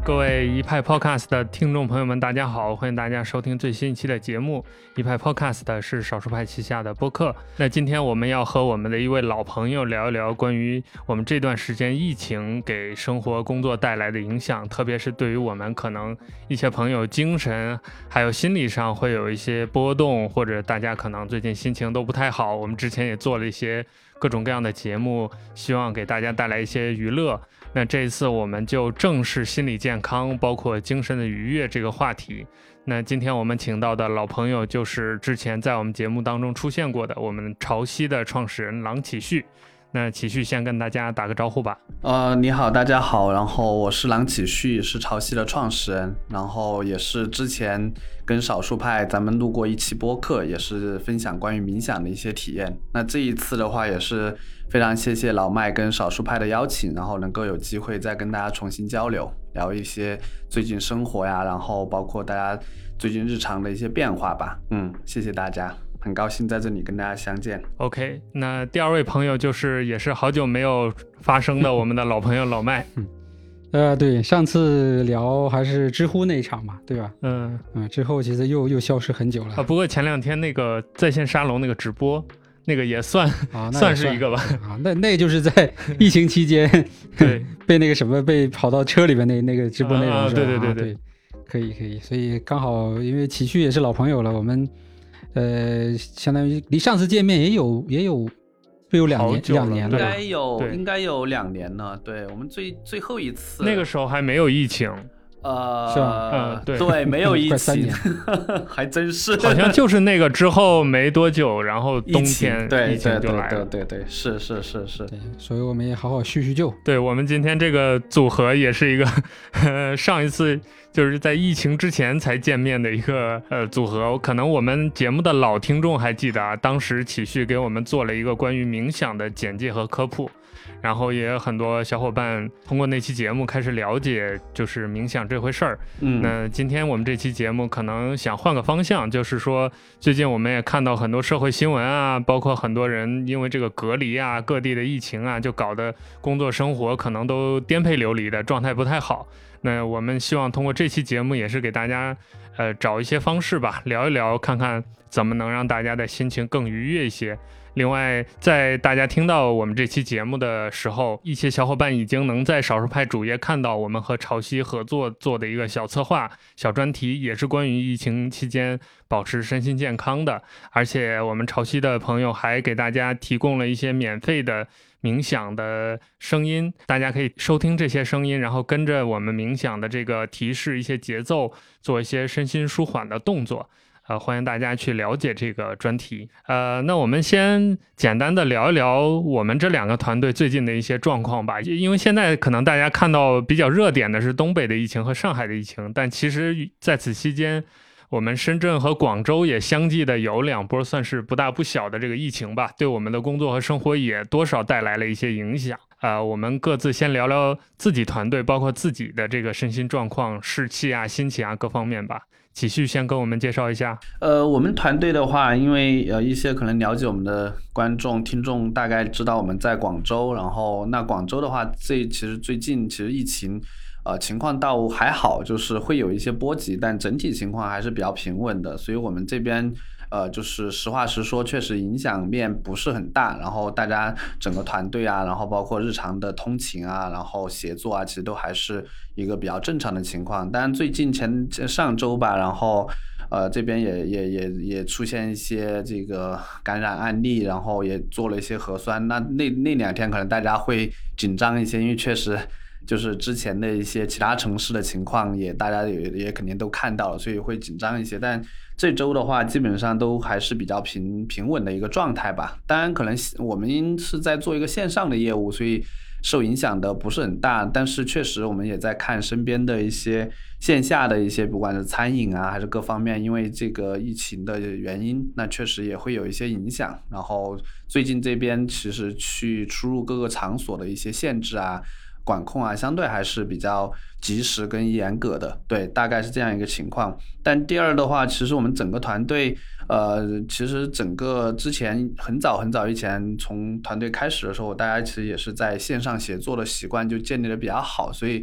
各位一派 Podcast 的听众朋友们，大家好，欢迎大家收听最新一期的节目。一派 Podcast 是少数派旗下的播客。那今天我们要和我们的一位老朋友聊一聊关于我们这段时间疫情给生活工作带来的影响，特别是对于我们可能一些朋友精神还有心理上会有一些波动，或者大家可能最近心情都不太好。我们之前也做了一些各种各样的节目，希望给大家带来一些娱乐。那这一次我们就正视心理健康包括精神的愉悦这个话题。那今天我们请到的老朋友就是之前在我们节目当中出现过的我们潮汐的创始人郎启旭。那启旭先跟大家打个招呼吧。 你好，大家好，然后我是郎启旭，是潮汐的创始人，然后也是之前跟少数派咱们录过一期播客，也是分享关于冥想的一些体验。那这一次的话也是非常谢谢老麦跟少数派的邀请，然后能够有机会再跟大家重新交流，聊一些最近生活呀，然后包括大家最近日常的一些变化吧。谢谢大家，很高兴在这里跟大家相见。 OK， 那第二位朋友就是也是好久没有发声的我们的老朋友老麦。 对，上次聊还是知乎那一场嘛，对吧？之后其实又消失很久了。 不过前两天那个在线沙龙那个直播，那个也算算是一个吧。 那就是在疫情期间对被那个什么被跑到车里边那个直播内容是吧？ 对， 可以，所以刚好因为启旭也是老朋友了，我们相当于离上次见面也有两年了， 应该有2年了。对，我们最后一次那个时候还没有疫情。 是吧？ 对，没有疫情， 快3年还真是， 好像就是那个之后没多久，然后冬天疫情就来了。 对，是。 对，所以我们也好好叙叙旧。 对，我们今天这个组合也是一个上一次就是在疫情之前才见面的一个组合。可能我们节目的老听众还记得啊，当时启旭给我们做了一个关于冥想的简介和科普。然后也有很多小伙伴通过那期节目开始了解就是冥想这回事儿。那今天我们这期节目可能想换个方向，就是说最近我们也看到很多社会新闻啊，包括很多人因为这个隔离啊，各地的疫情啊，就搞得工作生活可能都颠沛流离的状态不太好。那我们希望通过这期节目也是给大家找一些方式吧，聊一聊看看怎么能让大家的心情更愉悦一些。另外在大家听到我们这期节目的时候，一些小伙伴已经能在少数派主页看到我们和潮汐合作做的一个小策划小专题，也是关于疫情期间保持身心健康的。而且我们潮汐的朋友还给大家提供了一些免费的冥想的声音，大家可以收听这些声音，然后跟着我们冥想的这个提示一些节奏，做一些身心舒缓的动作。欢迎大家去了解这个专题。那我们先简单的聊一聊我们这2个团队最近的一些状况吧。因为现在可能大家看到比较热点的是东北的疫情和上海的疫情，但其实在此期间我们深圳和广州也相继的有2波算是不大不小的这个疫情吧，对我们的工作和生活也多少带来了一些影响。我们各自先聊聊自己团队包括自己的这个身心状况、士气啊、心情啊各方面吧。启旭先跟我们介绍一下。 我们团队的话，因为一些可能了解我们的观众听众大概知道我们在广州，然后那广州的话其实最近其实疫情情况倒还好，就是会有一些波及，但整体情况还是比较平稳的。所以我们这边就是实话实说，确实影响面不是很大，然后大家整个团队啊，然后包括日常的通勤啊，然后协作啊，其实都还是一个比较正常的情况。当然最近上周吧，然后这边也出现一些这个感染案例，然后也做了一些核酸。那2天可能大家会紧张一些，因为确实就是之前的一些其他城市的情况大家也肯定都看到了，所以会紧张一些。但这周的话基本上都还是比较平稳的一个状态吧。当然可能我们是在做一个线上的业务，所以受影响的不是很大，但是确实我们也在看身边的一些线下的一些不管是餐饮啊还是各方面，因为这个疫情的原因，那确实也会有一些影响。然后最近这边其实去出入各个场所的一些限制啊管控啊，相对还是比较及时跟严格的，对，大概是这样一个情况。但第二的话，其实我们整个团队，其实整个之前很早以前从团队开始的时候，大家其实也是在线上协作的习惯就建立的比较好，所以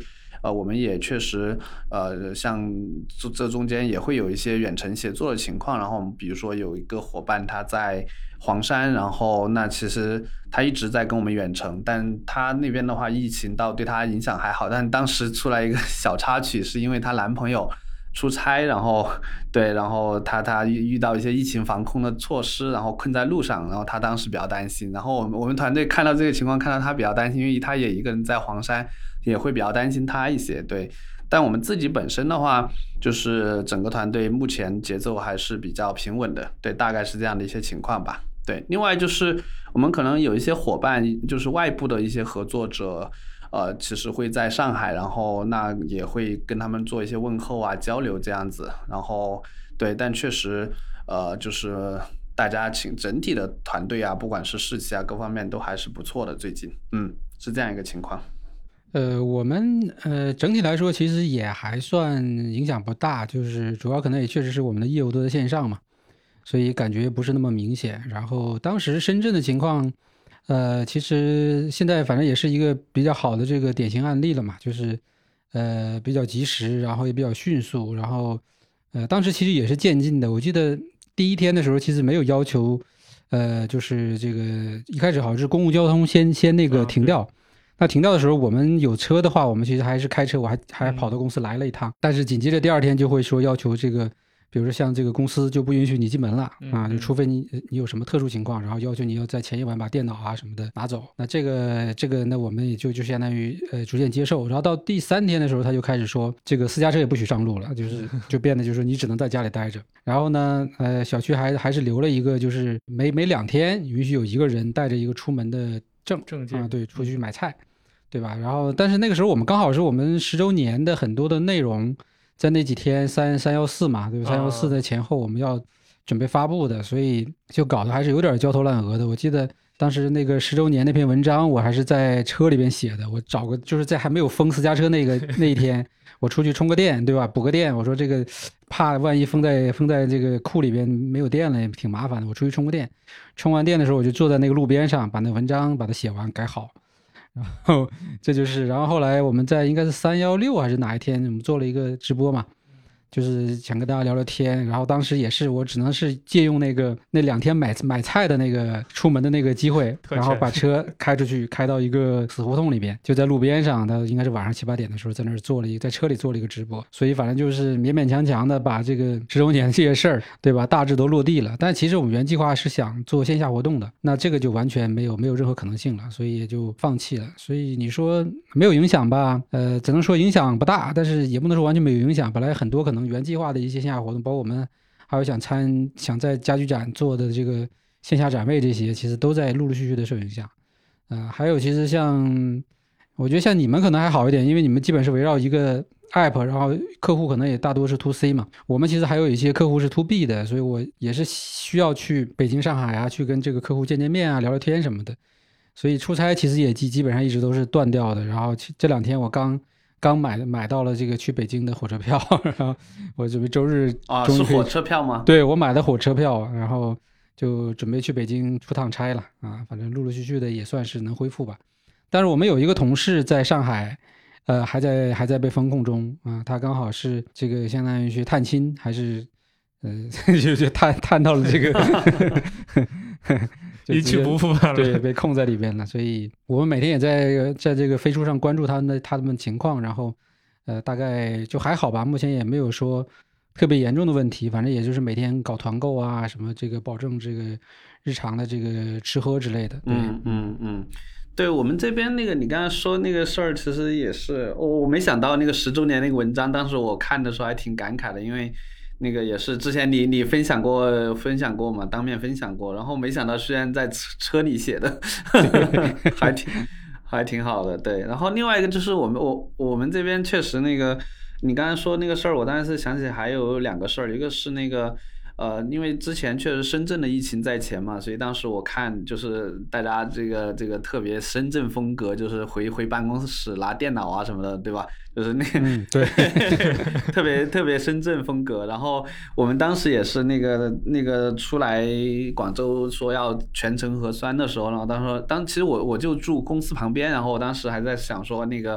我们也确实像这中间也会有一些远程协作的情况，然后我们比如说有一个伙伴他在黄山，然后那其实他一直在跟我们远程，但他那边的话疫情倒对他影响还好，但当时出来一个小插曲，是因为她男朋友出差，然后他遇到一些疫情防控的措施，然后困在路上，然后他当时比较担心，然后我们团队看到这个情况，看到他比较担心，因为他也一个人在黄山，也会比较担心他一些，对。但我们自己本身的话，就是整个团队目前节奏还是比较平稳的，对，大概是这样的一些情况吧。对，另外就是我们可能有一些伙伴，就是外部的一些合作者，其实会在上海，然后那也会跟他们做一些问候啊、交流这样子。然后对，但确实就是大家整体的团队啊，不管是士气啊各方面都还是不错的，最近是这样一个情况。 我们整体来说其实也还算影响不大，就是主要可能也确实是我们的业务都在线上嘛，所以感觉不是那么明显。然后当时深圳的情况，其实现在反正也是一个比较好的这个典型案例了嘛，就是比较及时，然后也比较迅速，然后当时其实也是渐进的。我记得第一天的时候其实没有要求，就是这个一开始好像是公共交通先那个停掉。那停掉的时候，我们有车的话，我们其实还是开车，我还跑到公司来了一趟。但是紧接着第二天就会说要求这个，比如说像这个公司就不允许你进门了啊，就除非你有什么特殊情况，然后要求你要在前一晚把电脑啊什么的拿走。那这个那我们也就相当于逐渐接受。然后到第3天的时候，他就开始说这个私家车也不许上路了，就变得就是你只能在家里待着。然后呢，小区还是留了一个，就是每2天允许有一个人带着一个出门的证件啊，对，出去买菜。对吧？然后，但是那个时候我们刚好是我们10周年的很多的内容，在那几天314嘛，对吧？314的前后我们要准备发布的，所以就搞得还是有点焦头烂额的。我记得当时那个10周年那篇文章，我还是在车里边写的。我找个就是在还没有封私家车那一天，我出去充个电，对吧？补个电。我说这个怕万一封在这个库里边没有电了，也挺麻烦的。我出去充个电，充完电的时候我就坐在那个路边上，把那文章把它写完改好。然后这就是，然后后来我们在应该是316还是哪一天，我们做了一个直播嘛，就是想跟大家聊聊天。然后当时也是我只能是借用那2天买菜的那个出门的那个机会，然后把车开出去，开到一个死胡同里边，就在路边上，他应该是晚上7、8点的时候在那儿在车里做了一个直播。所以反正就是勉勉强强的把这个10周年这些事儿，对吧，大致都落地了。但其实我们原计划是想做线下活动的，那这个就完全没有任何可能性了，所以也就放弃了。所以你说没有影响吧，只能说影响不大，但是也不能说完全没有影响。本来很多可能原计划的一些线下活动，包括我们还有想在家居展做的这个线下展位，这些其实都在陆陆续续的受影响。还有其实我觉得像你们可能还好一点，因为你们基本是围绕一个 app， 然后客户可能也大多是 to C 嘛。我们其实还有一些客户是 to B 的，所以我也是需要去北京、上海啊，去跟这个客户见面啊，聊聊天什么的。所以出差其实也基本上一直都是断掉的。然后这2天我刚买到了这个去北京的火车票，然后我准备周日是火车票吗？ 对，我买的火车票，然后就准备去北京出趟差了啊。反正陆陆续续的也算是能恢复吧。但是我们有一个同事在上海，还在被封控中啊。他刚好是这个相当于去探亲，还是就探到了这个一去不复返了， 对，被控在里边了。所以我们每天也在这个飞书上关注他们情况，然后大概就还好吧，目前也没有说特别严重的问题，反正也就是每天搞团购啊，什么这个保证这个日常的这个吃喝之类的。对， 对，我们这边那个你刚刚说那个事儿，其实也是我没想到那个10周年那个文章，当时我看的时候还挺感慨的，因为那个也是之前你分享过嘛，当面分享过，然后没想到居然在车里写的，还挺好的。对，然后另外一个就是我们这边确实那个你刚才说那个事儿，我当时想起还有2个事儿，一个是那个因为之前确实深圳的疫情在前嘛，所以当时我看就是大家这个特别深圳风格，就是回办公室拿电脑啊什么的，对吧？就是那个对特别深圳风格。然后我们当时也是那个出来广州说要全程核酸的时候，然后其实我就住公司旁边，然后我当时还在想说那个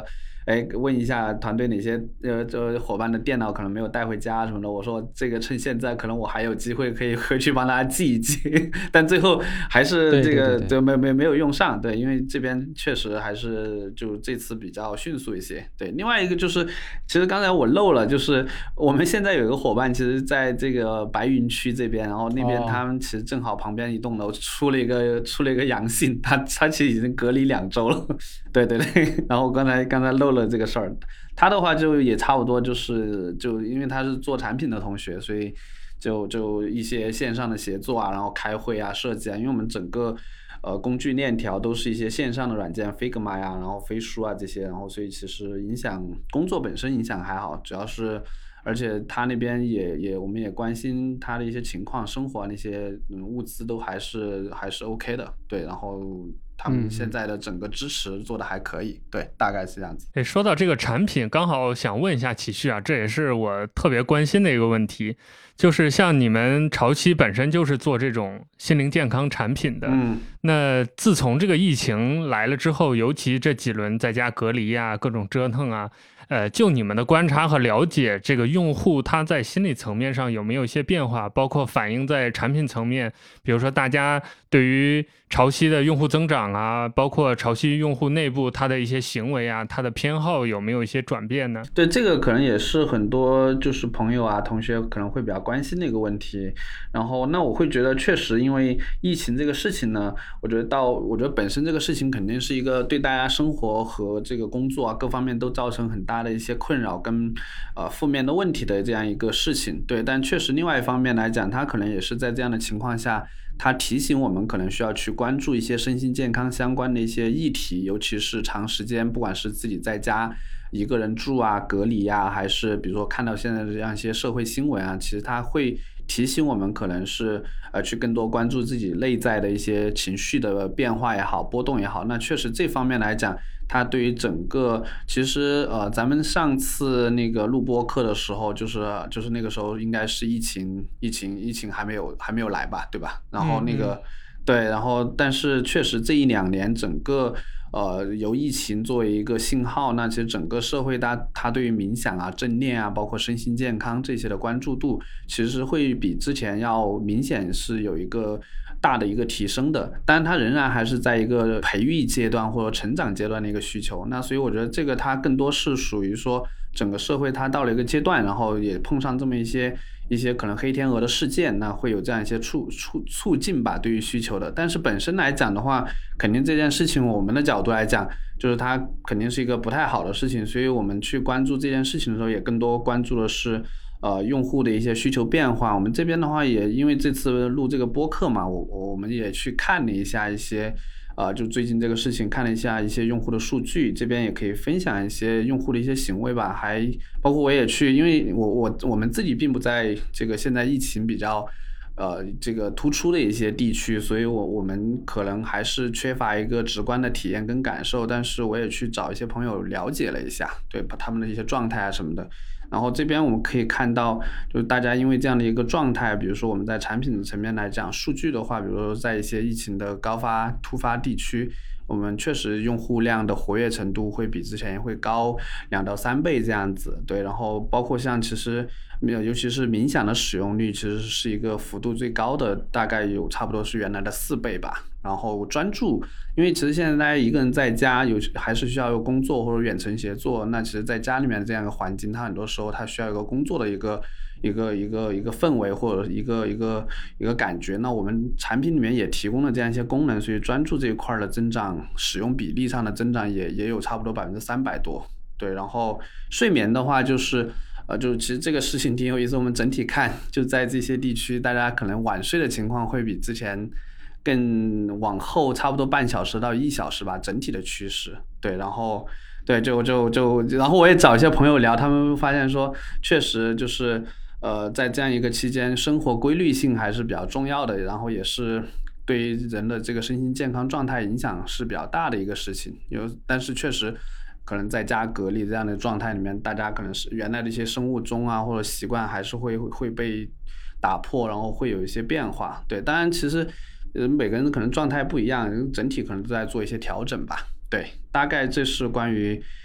问一下团队哪些伙伴的电脑可能没有带回家什么的，我说这个趁现在可能我还有机会可以回去帮大家记一记，但最后还是这个就没有用上，对，因为这边确实还是就这次比较迅速一些。对，另外一个就是其实刚才我漏了，就是我们现在有一个伙伴，其实在这个白云区这边，然后那边他们其实正好旁边一栋楼出了一个阳性，他其实已经隔离2周了，对对对，然后刚才漏了这个事儿，他的话就也差不多，就因为他是做产品的同学，所以就一些线上的协作啊，然后开会啊、设计啊，因为我们整个工具链条都是一些线上的软件 Figma 呀，然后飞书啊这些，然后所以其实工作本身影响还好，主要是而且他那边我们也关心他的一些情况，生活那些物资都还是 OK 的，对，然后他们现在的整个支持做的还可以，对，大概是这样子。 说到这个产品，刚好想问一下启旭啊，这也是我特别关心的一个问题，就是像你们潮期本身就是做这种心灵健康产品的，那自从这个疫情来了之后，尤其这几轮在家隔离啊，各种折腾啊，就你们的观察和了解，这个用户他在心理层面上有没有一些变化，包括反映在产品层面，比如说大家对于潮汐的用户增长啊，包括潮汐用户内部他的一些行为啊，他的偏好有没有一些转变呢？ 对，这个可能也是很多就是朋友啊、同学可能会比较关心的一个问题。然后那我会觉得确实因为疫情这个事情呢，我觉得本身这个事情肯定是一个对大家生活和这个工作啊各方面都造成很大的一些困扰跟负面的问题的这样一个事情。对，但确实另外一方面来讲，它可能也是在这样的情况下，它提醒我们可能需要去关注一些身心健康相关的一些议题，尤其是长时间不管是自己在家一个人住啊、隔离啊，还是比如说看到现在的这样一些社会新闻啊，其实它会提醒我们可能是去更多关注自己内在的一些情绪的变化也好、波动也好。那确实这方面来讲，它对于整个其实咱们上次那个录播课的时候，就是那个时候应该是疫情还没有来吧，对吧？然后那个对，然后但是确实这1-2年整个由疫情作为一个信号，那其实整个社会它对于冥想啊、正念啊，包括身心健康这些的关注度，其实会比之前要明显是有一个大的一个提升的，但它仍然还是在一个培育阶段或者成长阶段的一个需求。那所以我觉得这个它更多是属于说整个社会它到了一个阶段，然后也碰上这么一些可能黑天鹅的事件，那会有这样一些促进吧对于需求的。但是本身来讲的话，肯定这件事情我们的角度来讲，就是它肯定是一个不太好的事情，所以我们去关注这件事情的时候，也更多关注的是用户的一些需求变化。我们这边的话也因为这次录这个播客嘛，我们也去看了一下一些就最近这个事情看了一下一些用户的数据，这边也可以分享一些用户的一些行为吧，还包括我也去，因为我们自己并不在这个现在疫情比较这个突出的一些地区，所以我们可能还是缺乏一个直观的体验跟感受，但是我也去找一些朋友了解了一下，对，把他们的一些状态啊什么的。然后这边我们可以看到，就是大家因为这样的一个状态，比如说我们在产品的层面来讲，数据的话，比如说在一些疫情的突发地区，我们确实用户量的活跃程度会比之前会高2到3倍这样子，对。然后包括像其实尤其是冥想的使用率，其实是一个幅度最高的，大概有差不多是原来的4倍吧。然后专注，因为其实现在大家一个人在家还是需要有工作或者远程协作，那其实在家里面这样一个环境，它很多时候它需要一个工作的一个氛围或者一个感觉。那我们产品里面也提供了这样一些功能，所以专注这一块的增长，使用比例上的增长也有差不多300%多。对，然后睡眠的话就是就其实这个事情挺有意思，我们整体看就在这些地区，大家可能晚睡的情况会比之前更往后差不多半小时到1小时吧，整体的趋势。对，然后对然后我也找一些朋友聊，他们发现说确实就是在这样一个期间，生活规律性还是比较重要的，然后也是对于人的这个身心健康状态影响是比较大的一个事情。但是确实可能在家隔离这样的状态里面，大家可能是原来的一些生物钟啊或者习惯还是会被打破，然后会有一些变化。对，当然其实每个人可能状态不一样，整体可能都在做一些调整吧。对，大概这是关于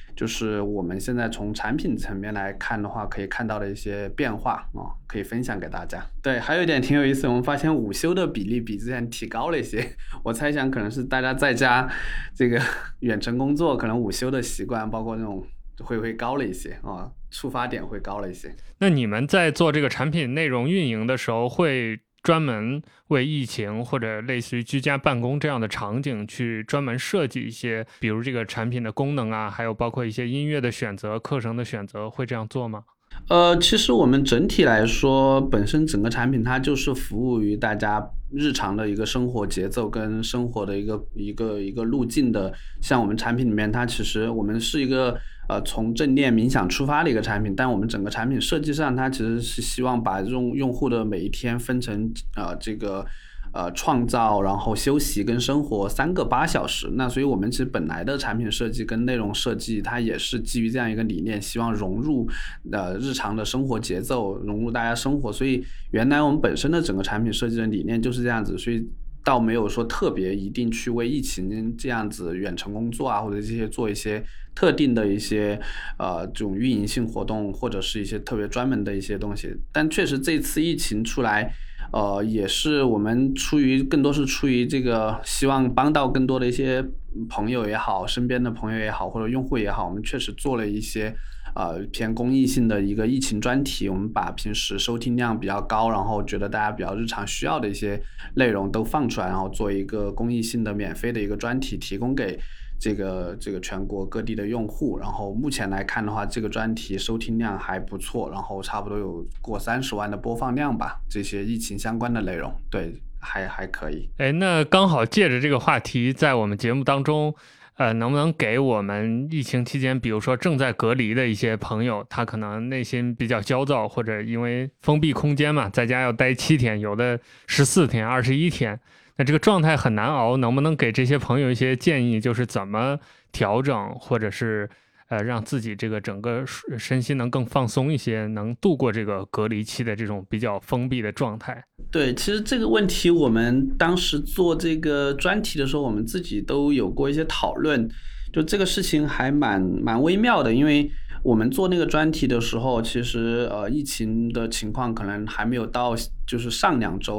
就是我们现在从产品层面来看的话，可以看到的一些变化可以分享给大家。对，还有一点挺有意思，我们发现午休的比例比之前提高了一些，我猜想可能是大家在家这个远程工作，可能午休的习惯包括那种会高了一些出发点会高了一些。 那你们在做这个产品内容运营的时候，会专门为疫情或者类似于居家办公这样的场景去专门设计一些，比如这个产品的功能啊，还有包括一些音乐的选择、课程的选择，会这样做吗？ 其实我们整体来说，本身整个产品它就是服务于大家日常的一个生活节奏跟生活的一个路径的。像我们产品里面，它其实我们是一个从正念冥想出发的一个产品，但我们整个产品设计上，它其实是希望把用户的每一天分成创造，然后休息跟生活3个8小时。那所以我们其实本来的产品设计跟内容设计，它也是基于这样一个理念，希望融入日常的生活节奏，融入大家生活。所以原来我们本身的整个产品设计的理念就是这样子，所以倒没有说特别一定去为疫情这样子远程工作啊，或者这些做一些特定的一些这种运营性活动，或者是一些特别专门的一些东西。但确实这次疫情出来，也是我们更多是出于这个希望帮到更多的一些朋友也好，身边的朋友也好，或者用户也好，我们确实做了一些偏公益性的一个疫情专题。我们把平时收听量比较高，然后觉得大家比较日常需要的一些内容都放出来，然后做一个公益性的免费的一个专题，提供给这个全国各地的用户。然后目前来看的话，这个专题收听量还不错，然后差不多有过30万的播放量吧，这些疫情相关的内容，对，还可以。 那刚好借着这个话题，在我们节目当中能不能给我们疫情期间，比如说正在隔离的一些朋友，他可能内心比较焦躁，或者因为封闭空间嘛，在家要待7天，有的14天、21天，那这个状态很难熬，能不能给这些朋友一些建议，就是怎么调整，或者是让自己这个整个身心能更放松一些，能度过这个隔离期的这种比较封闭的状态？ 对，其实这个问题我们当时做这个专题的时候，我们自己都有过一些讨论，就这个事情还蛮微妙的。因为我们做那个专题的时候，其实疫情的情况可能还没有到就是上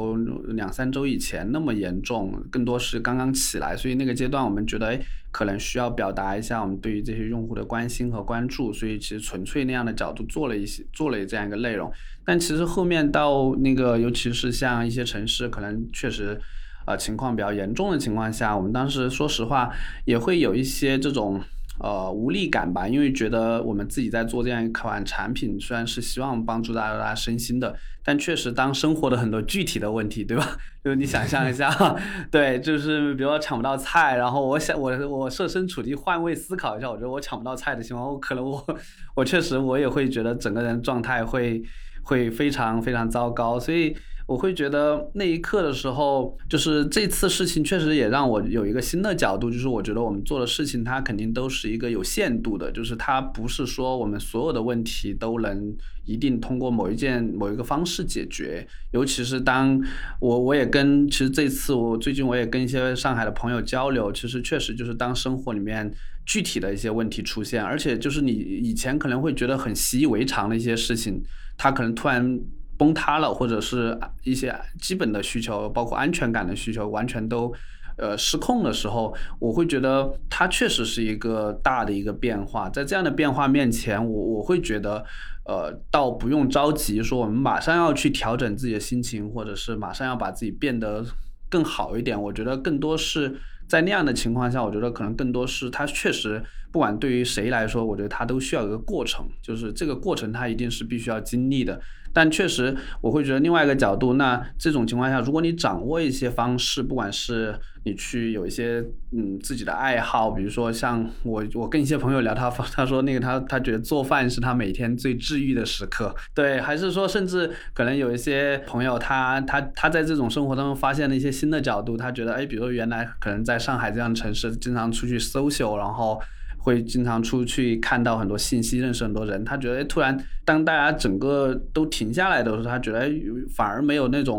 2、3周以前那么严重，更多是刚刚起来，所以那个阶段我们觉得可能需要表达一下我们对于这些用户的关心和关注，所以其实纯粹那样的角度做了这样一个内容。但其实后面到那个尤其是像一些城市可能确实情况比较严重的情况下，我们当时说实话也会有一些这种无力感吧，因为觉得我们自己在做这样一款产品，虽然是希望帮助大家身心的，但确实当生活的很多具体的问题，对吧？就是你想象一下对，就是比如说抢不到菜，然后我设身处地换位思考一下，我觉得我抢不到菜的情况，可能我确实我也会觉得整个人状态会非常非常糟糕。所以我会觉得那一刻的时候，就是这次事情确实也让我有一个新的角度，就是我觉得我们做的事情它肯定都是一个有限度的，就是它不是说我们所有的问题都能一定通过某一个方式解决。尤其是当其实这次最近我也跟一些上海的朋友交流，其实确实就是当生活里面具体的一些问题出现，而且就是你以前可能会觉得很习以为常的一些事情，它可能突然崩塌了，或者是一些基本的需求，包括安全感的需求完全都失控的时候，我会觉得它确实是一个大的一个变化。在这样的变化面前，我会觉得倒不用着急说我们马上要去调整自己的心情，或者是马上要把自己变得更好一点。我觉得更多是在那样的情况下，我觉得可能更多是它确实不管对于谁来说，我觉得它都需要一个过程，就是这个过程它一定是必须要经历的。但确实我会觉得另外一个角度，那这种情况下，如果你掌握一些方式，不管是你去有一些自己的爱好，比如说像我跟一些朋友聊，他说那个他觉得做饭是他每天最治愈的时刻，对，还是说甚至可能有一些朋友他在这种生活当中发现了一些新的角度，他觉得比如说原来可能在上海这样的城市经常出去 social， 然后会经常出去看到很多信息，认识很多人，他觉得突然当大家整个都停下来的时候，他觉得反而没有那种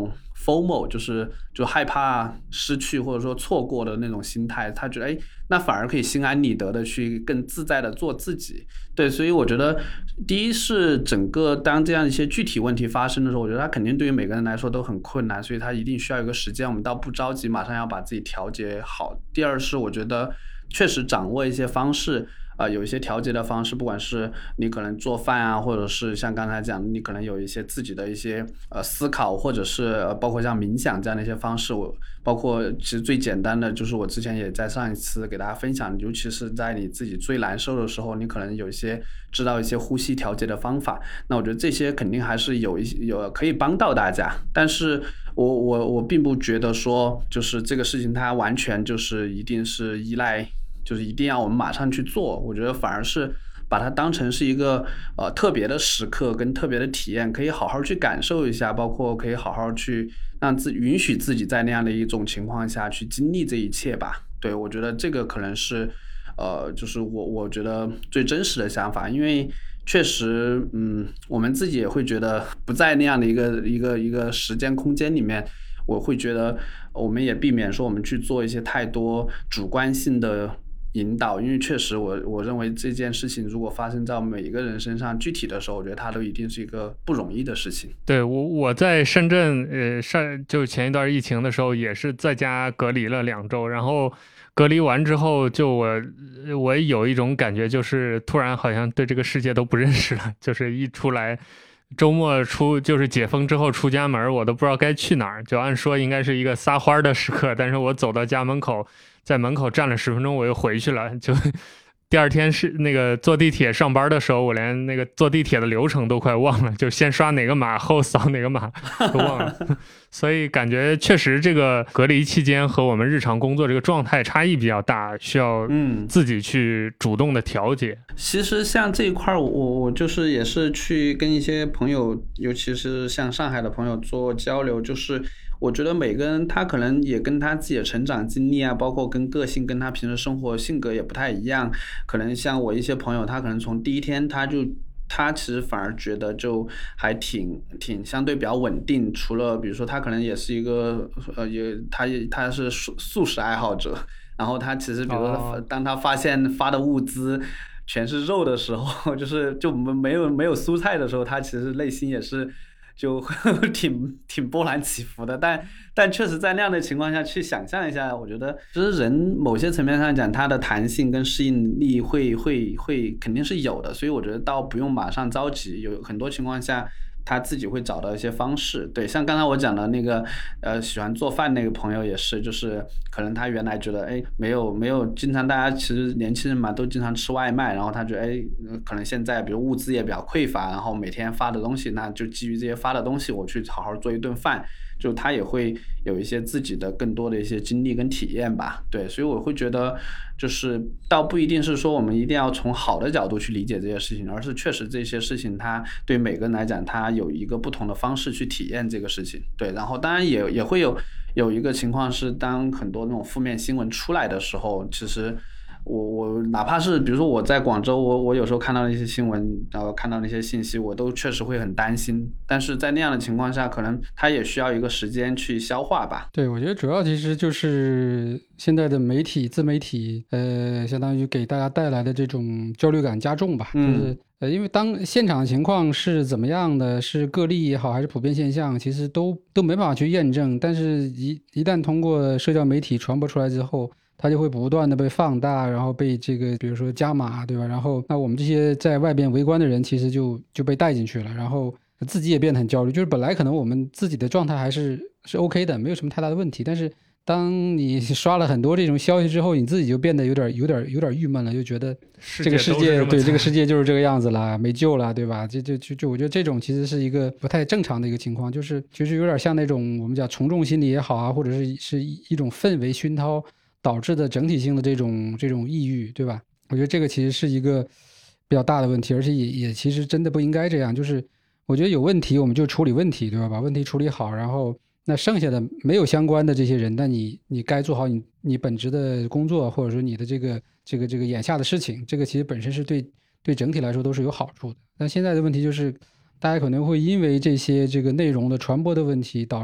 FOMO，就害怕失去或者说错过的那种心态，他觉得那反而可以心安理得的去更自在的做自己。对，所以我觉得第一是整个当这样一些具体问题发生的时候，我觉得它肯定对于每个人来说都很困难，所以它一定需要一个时间，我们倒不着急马上要把自己调节好。第二是我觉得确实掌握一些方式，有一些调节的方式，不管是你可能做饭啊，或者是像刚才讲你可能有一些自己的一些思考，或者是包括像冥想这样的一些方式，包括其实最简单的就是我之前也在上一次给大家分享，尤其是在你自己最难受的时候，你可能知道一些呼吸调节的方法，那我觉得这些肯定还是有可以帮到大家，但是我并不觉得说就是这个事情它完全就是一定是依赖，就是一定要我们马上去做，我觉得反而是把它当成是一个特别的时刻跟特别的体验，可以好好去感受一下，包括可以好好去允许自己在那样的一种情况下去经历这一切吧。对，我觉得这个可能是就是我觉得最真实的想法，因为确实我们自己也会觉得不在那样的一个时间空间里面，我会觉得我们也避免说我们去做一些太多主观性的引导，因为确实我认为这件事情如果发生在每一个人身上具体的时候，我觉得它都一定是一个不容易的事情。 对，我在深圳就前一段疫情的时候也是在家隔离了2周，然后隔离完之后就我有一种感觉，就是突然好像对这个世界都不认识了，就是一出来周末就是解封之后出家门，我都不知道该去哪儿，就按说应该是一个撒欢的时刻，但是我走到家门口，在门口站了10分钟我又回去了，就第二天是那个坐地铁上班的时候，我连那个坐地铁的流程都快忘了，就先刷哪个码后扫哪个码都忘了所以感觉确实这个隔离期间和我们日常工作这个状态差异比较大，需要自己去主动的调节。 其实像这一块我就是也是去跟一些朋友，尤其是像上海的朋友做交流，就是我觉得每个人他可能也跟他自己的成长经历啊，包括跟个性跟他平时生活性格也不太一样，可能像我一些朋友他可能从第一天他其实反而觉得就还挺相对比较稳定，除了比如说他可能也是一个他是素食爱好者，然后他其实比如说当他发现发的物资全是肉的时候，就没有蔬菜的时候，他其实内心也是就挺波澜起伏的，但确实在那样的情况下去想象一下，我觉得就是人某些层面上讲，他的弹性跟适应力会肯定是有的，所以我觉得倒不用马上着急，有很多情况下他自己会找到一些方式。对，像刚才我讲的那个喜欢做饭那个朋友也是，就是可能他原来觉得没有经常，大家其实年轻人嘛都经常吃外卖，然后他觉得可能现在比如物资也比较匮乏，然后每天发的东西，那就基于这些发的东西我去好好做一顿饭，就他也会有一些自己的更多的一些经历跟体验吧。对，所以我会觉得就是倒不一定是说我们一定要从好的角度去理解这些事情，而是确实这些事情它对每个人来讲他有一个不同的方式去体验这个事情。对，然后当然也会有一个情况是，当很多那种负面新闻出来的时候，其实我哪怕是比如说我在广州，我有时候看到那些新闻，然后看到那些信息，我都确实会很担心，但是在那样的情况下，可能它也需要一个时间去消化吧。 对，我觉得主要其实就是现在的自媒体相当于给大家带来的这种焦虑感加重吧。就是因为当现场情况是怎么样的，是个例也好还是普遍现象，其实都没办法去验证，但是一旦通过社交媒体传播出来之后，它就会不断的被放大，然后被这个比如说加码，对吧？然后那我们这些在外边围观的人其实就被带进去了，然后自己也变得很焦虑，就是本来可能我们自己的状态还是 OK 的，没有什么太大的问题，但是当你刷了很多这种消息之后，你自己就变得有点郁闷了，就觉得这个世界对这个世界就是这个样子了，没救了，对吧？就我觉得这种其实是一个不太正常的一个情况，就是有点像那种我们讲从众心理也好啊，或者是一种氛围熏陶导致的整体性的这种抑郁，对吧？我觉得这个其实是一个比较大的问题，而且也其实真的不应该这样。就是我觉得有问题我们就处理问题，对吧？把问题处理好，然后那剩下的没有相关的这些人，那你该做好你本职的工作，或者说你的这个眼下的事情，这个其实本身是对整体来说都是有好处的。但现在的问题就是大家可能会因为这些这个内容的传播的问题，导致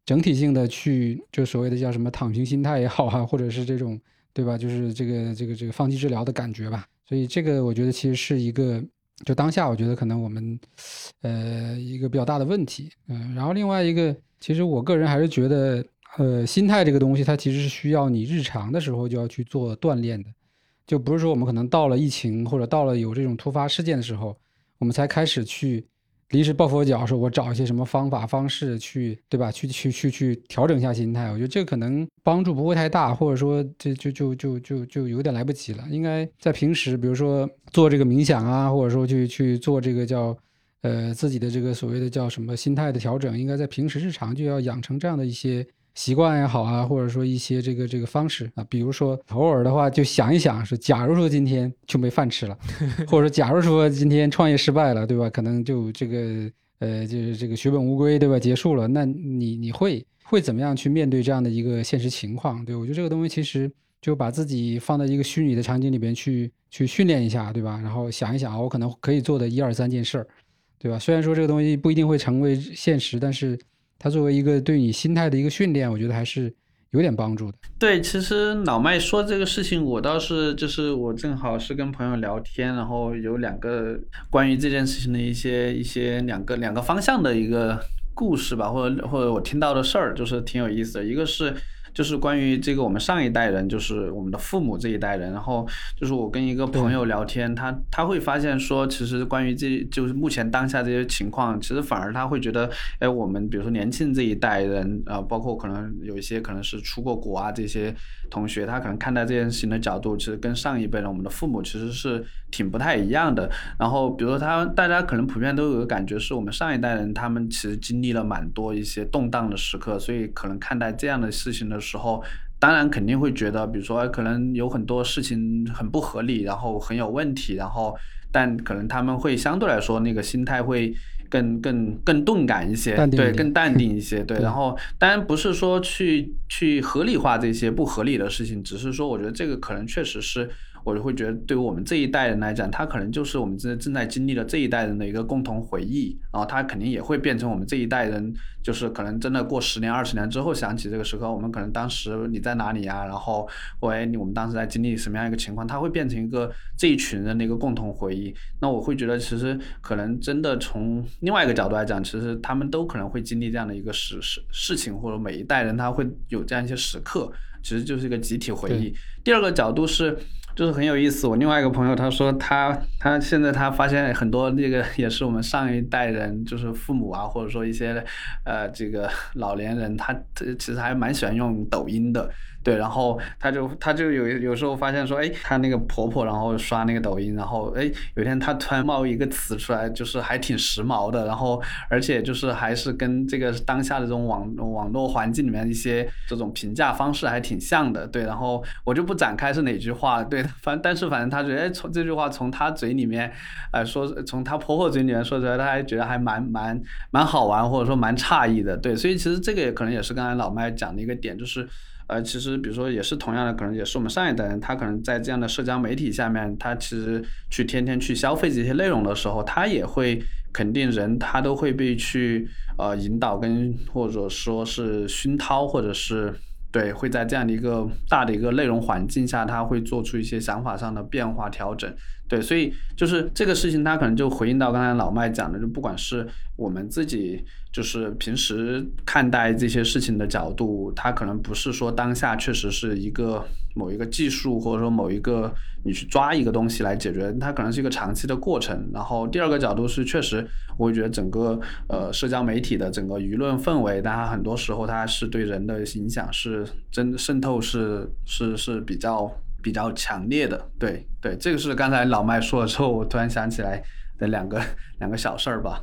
整体性的去就所谓的叫什么躺平心态也好啊，或者是这种对吧，就是这个放弃治疗的感觉吧。所以这个我觉得其实是一个就当下我觉得可能我们一个比较大的问题。然后另外一个其实我个人还是觉得心态这个东西它其实是需要你日常的时候就要去做锻炼的，就不是说我们可能到了疫情或者到了有这种突发事件的时候我们才开始去临时抱佛脚，说我找一些什么方法方式去对吧，去调整一下心态。我觉得这可能帮助不会太大，或者说这就有点来不及了。应该在平时比如说做这个冥想啊，或者说去做这个叫自己的这个所谓的叫什么心态的调整，应该在平时日常就要养成这样的一些习惯也好啊，或者说一些这个方式啊，比如说偶尔的话就想一想，是假如说今天就没饭吃了，或者说假如说今天创业失败了，对吧？可能就这个就是这个血本无归，对吧？结束了，那你会怎么样去面对这样的一个现实情况？对，我觉得这个东西其实就把自己放在一个虚拟的场景里边去训练一下，对吧？然后想一想我可能可以做的1、2、3件事儿，对吧？虽然说这个东西不一定会成为现实，但是它作为一个对你心态的一个训练，我觉得还是有点帮助的。 对，其实老麦说这个事情，我倒是就是我正好是跟朋友聊天，然后有2个关于这件事情的一些两个方向的一个故事吧，或者我听到的事儿，就是挺有意思的。一个是就是关于这个我们上一代人，就是我们的父母这一代人，然后就是我跟一个朋友聊天，他会发现说，其实关于就是目前当下这些情况，其实反而他会觉得，哎，我们比如说年轻这一代人包括可能有一些可能是出过国啊这些同学，他可能看待这件事情的角度，其实跟上一辈人我们的父母其实是挺不太一样的。然后比如说大家可能普遍都有个感觉，是我们上一代人他们其实经历了蛮多一些动荡的时刻，所以可能看待这样的事情的时候，当然肯定会觉得，比如说可能有很多事情很不合理，然后很有问题，然后但可能他们会相对来说那个心态会更钝感一些，对，更淡定一些，对。然后当然不是说去合理化这些不合理的事情，只是说我觉得这个可能确实是。我就会觉得，对于我们这一代人来讲，他可能就是我们正在经历的这一代人的一个共同回忆，然后他肯定也会变成我们这一代人，就是可能真的过10年、20年之后想起这个时刻，我们可能当时你在哪里啊？然后我们当时在经历什么样一个情况，他会变成一个这一群人的一个共同回忆。那我会觉得，其实可能真的从另外一个角度来讲，其实他们都可能会经历这样的一个事情，或者每一代人他会有这样一些时刻，其实就是一个集体回忆。第二个角度是。就是很有意思，我另外一个朋友他说他现在他发现很多这个也是我们上一代人，就是父母啊，或者说一些这个老年人，他其实还蛮喜欢用抖音的。对，然后他就有时候发现说，哎，他那个婆婆然后刷那个抖音，然后哎有一天他突然冒一个词出来，就是还挺时髦的，然后而且就是还是跟这个当下的这种网络环境里面一些这种评价方式还挺像的。对，然后我就不展开是哪句话，对，但是反正他觉得，哎，从这句话从他嘴里面说，从他婆婆嘴里面说出来，他还觉得还蛮好玩，或者说蛮诧异的。对，所以其实这个可能也是刚才老麦讲的一个点，就是其实比如说也是同样的，可能也是我们上一代人，他可能在这样的社交媒体下面，他其实天天去消费这些内容的时候，他也会肯定人他都会被去引导跟或者说是熏陶，或者是对会在这样的一个大的一个内容环境下，他会做出一些想法上的变化调整。对，所以就是这个事情，他可能就回应到刚才老麦讲的，就不管是我们自己就是平时看待这些事情的角度，它可能不是说当下确实是某一个技术，或者说某一个你去抓一个东西来解决，它可能是一个长期的过程。然后第二个角度是，确实我会觉得整个社交媒体的整个舆论氛围，它很多时候它是对人的影响是渗透是比较强烈的。对，这个是刚才老麦说了之后，我突然想起来的两个小事儿吧。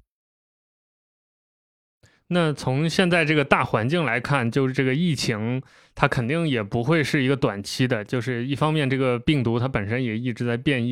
那从现在这个大环境来看，就是这个疫情它肯定也不会是一个短期的，就是一方面这个病毒它本身也一直在变异嘛，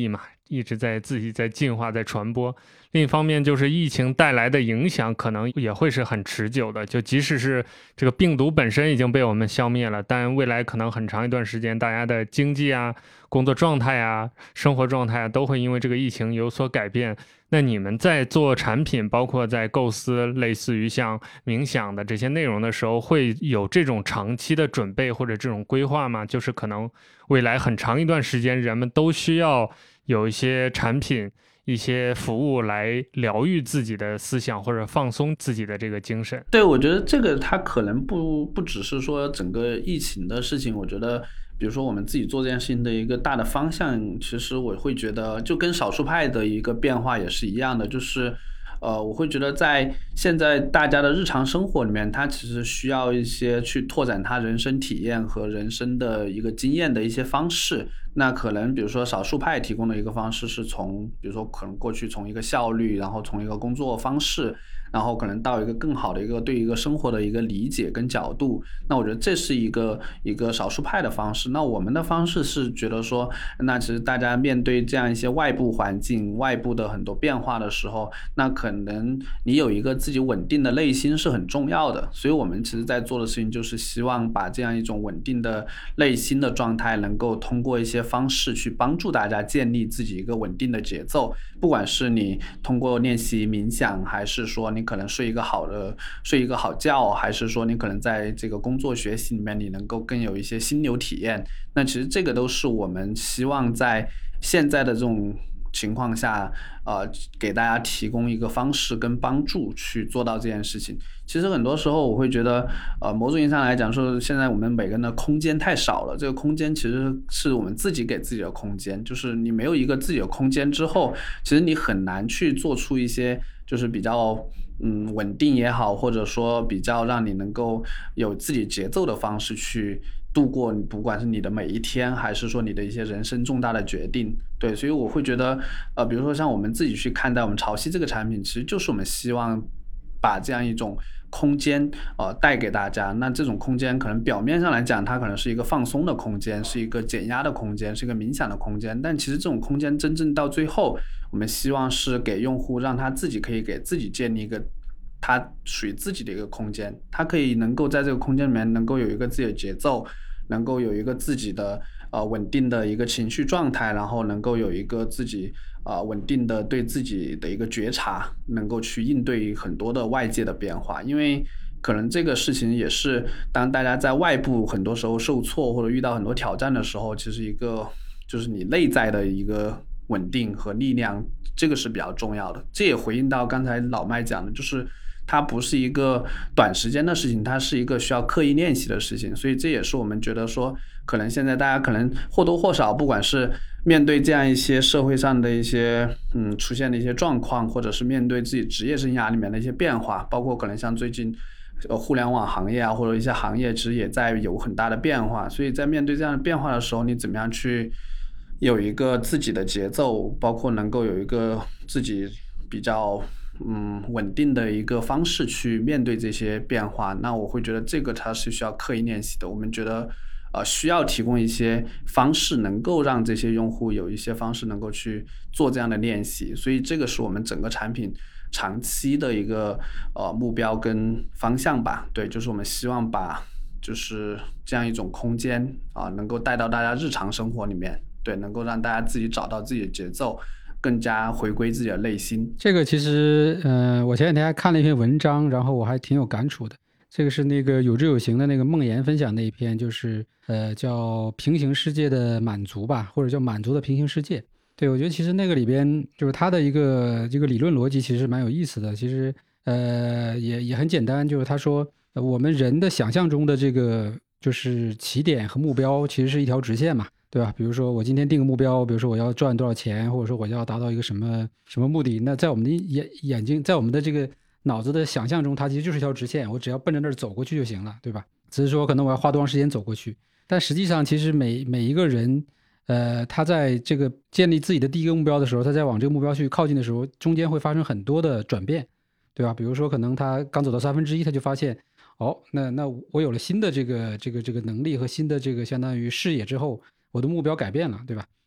一直在自己在进化在传播。另一方面就是疫情带来的影响可能也会是很持久的，就即使是这个病毒本身已经被我们消灭了，但未来可能很长一段时间大家的经济啊、工作状态啊、生活状态啊都会因为这个疫情有所改变。那你们在做产品，包括在构思类似于像冥想的这些内容的时候，会有这种长期的准备或者这种规划吗？就是可能未来很长一段时间人们都需要有一些产品一些服务来疗愈自己的思想或者放松自己的这个精神。 对，我觉得这个它可能不只是说整个疫情的事情，我觉得比如说我们自己做这件事情的一个大的方向，其实我会觉得就跟少数派的一个变化也是一样的，就是我会觉得在现在大家的日常生活里面，他其实需要一些去拓展他人生体验和人生的一个经验的一些方式。那可能比如说少数派提供的一个方式是从比如说可能过去从一个效率，然后从一个工作方式，然后可能到一个更好的一个对一个生活的一个理解跟角度。那我觉得这是一个少数派的方式。那我们的方式是觉得说，那其实大家面对这样一些外部环境、外部的很多变化的时候，那可能你有一个自己稳定的内心是很重要的。所以我们其实在做的事情就是希望把这样一种稳定的内心的状态能够通过一些方式去帮助大家建立自己一个稳定的节奏。不管是你通过练习冥想，还是说你可能睡一个好觉，还是说你可能在这个工作学习里面你能够更有一些心流体验，那其实这个都是我们希望在现在的这种情况下给大家提供一个方式跟帮助去做到这件事情。其实很多时候我会觉得某种意义上来讲说，现在我们每个人的空间太少了，这个空间其实是我们自己给自己的空间，就是你没有一个自己的空间之后，其实你很难去做出一些就是比较稳定也好，或者说比较让你能够有自己节奏的方式去度过你不管是你的每一天，还是说你的一些人生重大的决定。对，所以我会觉得比如说像我们自己去看待我们潮汐这个产品，其实就是我们希望把这样一种空间带给大家。那这种空间可能表面上来讲它可能是一个放松的空间，是一个减压的空间，是一个冥想的空间，但其实这种空间真正到最后，我们希望是给用户让他自己可以给自己建立一个他属于自己的一个空间，他可以能够在这个空间里面能够有一个自己的节奏，能够有一个自己的稳定的一个情绪状态，然后能够有一个自己稳定的对自己的一个觉察，能够去应对很多的外界的变化。因为可能这个事情也是当大家在外部很多时候受挫或者遇到很多挑战的时候，其实一个就是你内在的一个稳定和力量，这个是比较重要的。这也回应到刚才老麦讲的，就是它不是一个短时间的事情，它是一个需要刻意练习的事情。所以这也是我们觉得说，可能现在大家可能或多或少，不管是面对这样一些社会上的一些出现的一些状况，或者是面对自己职业生涯里面的一些变化，包括可能像最近互联网行业啊，或者一些行业其实也在有很大的变化。所以在面对这样的变化的时候，你怎么样去有一个自己的节奏，包括能够有一个自己比较稳定的一个方式去面对这些变化，那我会觉得这个它是需要刻意练习的。我们觉得需要提供一些方式，能够让这些用户有一些方式能够去做这样的练习。所以这个是我们整个产品长期的一个目标跟方向吧。对，就是我们希望把就是这样一种空间能够带到大家日常生活里面，对，能够让大家自己找到自己的节奏，更加回归自己的内心。 这个其实我前两天还看了一篇文章，然后我还挺有感触的。这个是那个有志有行的那个梦妍分享的一篇，就是叫平行世界的满足吧，或者叫满足的平行世界。对，我觉得其实那个里边就是它的一个这个理论逻辑其实蛮有意思的。其实也很简单，就是他说我们人的想象中的这个就是起点和目标其实是一条直线嘛，对吧？比如说我今天定个目标，比如说我要赚多少钱，或者说我要达到一个什么目的，那在我们的眼睛，在我们的这个脑子的想象中，它其实就是一条直线，我只要奔着那儿走过去就行了，对吧？只是说可能我要花多长时间走过去，但实际上其实每一个人他在这个建立自己的第一个目标的时候，他在往这个目标去靠近的时候，中间会发生很多的转变，对吧？比如说可能他刚走到1/3，他就发现那我有了新的这个能力和新的这个相当于视野之后，我的目标改变了，对吧？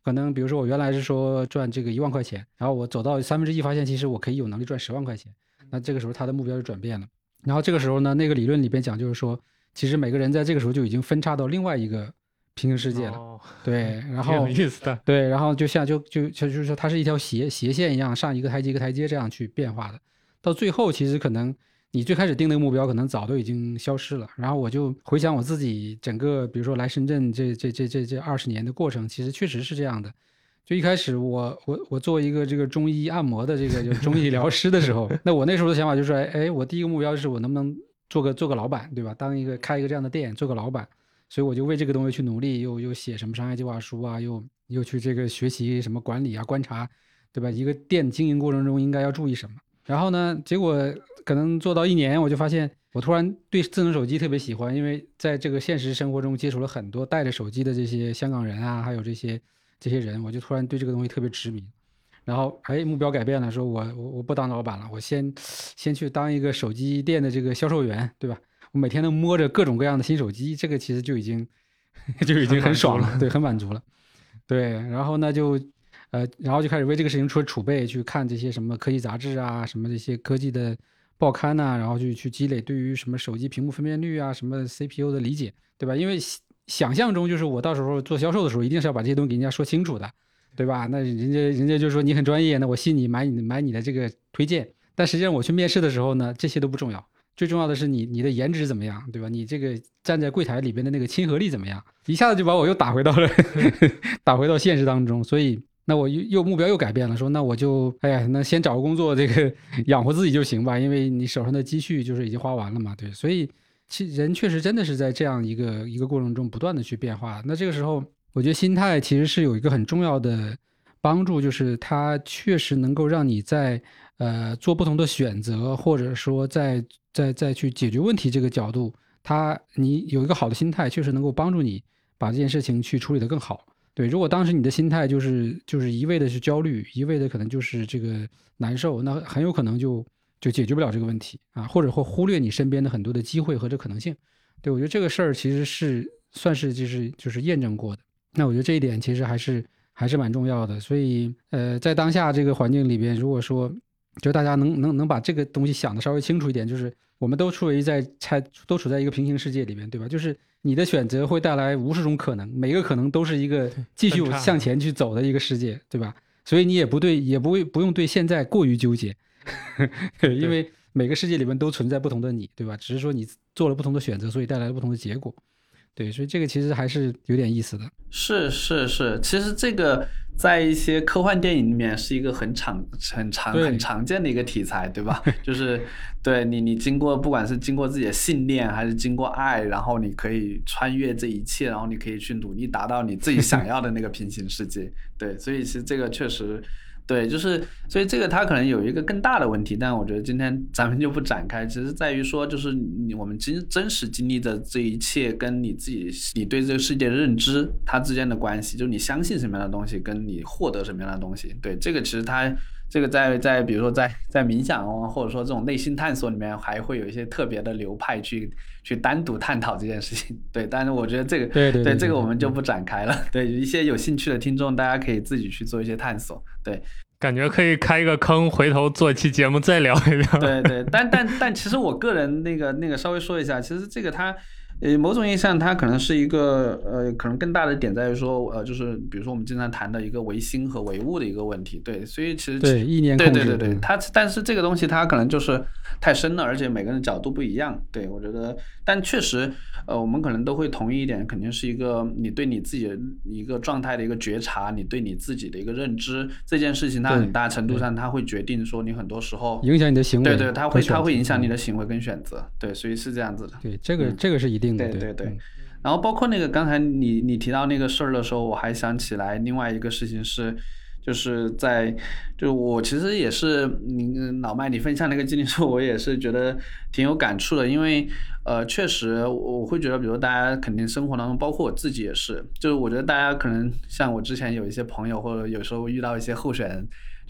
可能比如说我原来是说赚这个1万块钱，然后我走到1/3，发现其实我可以有能力赚10万块钱，那这个时候他的目标就转变了。然后这个时候呢，那个理论里边讲就是说，其实每个人在这个时候就已经分叉到另外一个平行世界了。对，然后挺有意思的。 对，然后就像就是说它是一条斜线一样，上一个台阶一个台阶这样去变化的。到最后其实可能你最开始定那个目标可能早都已经消失了。然后我就回想我自己整个比如说来深圳这20年的过程，其实确实是这样的。就一开始我做一个这个中医按摩的这个就中医疗师的时候，那我那时候的想法就是我第一个目标是我能不能做个老板，对吧？开一个这样的店，做个老板。所以我就为这个东西去努力，又写什么商业计划书啊，又去这个学习什么管理啊、观察，对吧？一个店经营过程中应该要注意什么。然后呢，结果可能做到1年，我就发现我突然对智能手机特别喜欢，因为在这个现实生活中接触了很多带着手机的这些香港人啊，还有这些人，我就突然对这个东西特别执迷。然后目标改变了，说我不当老板了，我先去当一个手机店的这个销售员，对吧？我每天能摸着各种各样的新手机，这个其实就已经很爽了，对，很满足了。对，然后呢然后就开始为这个事情储备，去看这些什么科技杂志啊，什么这些科技的报刊啊，然后去积累对于什么手机屏幕分辨率啊，什么 CPU 的理解，对吧？因为想象中就是我到时候做销售的时候，一定是要把这些东西给人家说清楚的，对吧？那人家就说你很专业，那我信你买你的这个推荐。但实际上我去面试的时候呢，这些都不重要。最重要的是你的颜值怎么样，对吧？你这个站在柜台里边的那个亲和力怎么样？一下子就把我又打回到了打回到现实当中。所以那我目标又改变了，说那我就那先找个工作，这个养活自己就行吧，因为你手上的积蓄就是已经花完了嘛，对。所以人确实真的是在这样一个过程中不断的去变化。那这个时候我觉得心态其实是有一个很重要的帮助，就是它确实能够让你在做不同的选择，或者说在去解决问题这个角度，你有一个好的心态，确实能够帮助你把这件事情去处理得更好。对，如果当时你的心态就是一味的是焦虑，一味的可能就是这个难受，那很有可能就解决不了这个问题啊，或者会忽略你身边的很多的机会和这可能性。对，我觉得这个事儿其实算是就是验证过的。那我觉得这一点其实还是蛮重要的。所以在当下这个环境里边，如果说就大家能把这个东西想的稍微清楚一点，就是我们都处在一个平行世界里面，对吧？就是你的选择会带来无数种可能，每个可能都是一个继续向前去走的一个世界，对吧？所以你也不用对现在过于纠结因为每个世界里面都存在不同的你，对吧？只是说你做了不同的选择，所以带来了不同的结果。对，所以这个其实还是有点意思的。 是，其实这个在一些科幻电影里面是一个很常见的一个题材，对吧？就是对你经过，不管是经过自己的信念，还是经过爱，然后你可以穿越这一切，然后你可以去努力达到你自己想要的那个平行世界。对，所以其实这个确实。对，所以这个它可能有一个更大的问题，但我觉得今天咱们就不展开，只是在于说，就是我们真实经历的这一切，跟你对这个世界的认知，它之间的关系，就是你相信什么样的东西，跟你获得什么样的东西。对，这个其实这个在比如说在冥想或者说这种内心探索里面，还会有一些特别的流派去单独探讨这件事情。对，但是我觉得这个对这个我们就不展开了。对，一些有兴趣的听众，大家可以自己去做一些探索。对。 感觉可以开一个坑，回头做期节目再聊一聊。 对，但其实我个人那个稍微说一下，其实这个它某种意义上它可能是一个可能更大的点在于说就是比如说我们经常谈的一个唯心和唯物的一个问题。对，所以其实对意念控制， 对但是这个东西它可能就是太深了，而且每个人的角度不一样。对，我觉得但确实我们可能都会同意一点，肯定是一个你对你自己的一个状态的一个觉察，你对你自己的一个认知，这件事情它很大程度上它会决定说你很多时候影响你的行为。 对，它会影响你的行为跟选择。对，所以是这样子的。 对，这个是一定的。 对。然后包括那个刚才你提到那个事儿的时候，我还想起来另外一个事情是。就是我其实也是老麦你分享那个经历说，我也是觉得挺有感触的，因为确实我会觉得，比如大家肯定生活当中，包括我自己也是，就是我觉得大家可能像我之前有一些朋友，或者有时候遇到一些候选人，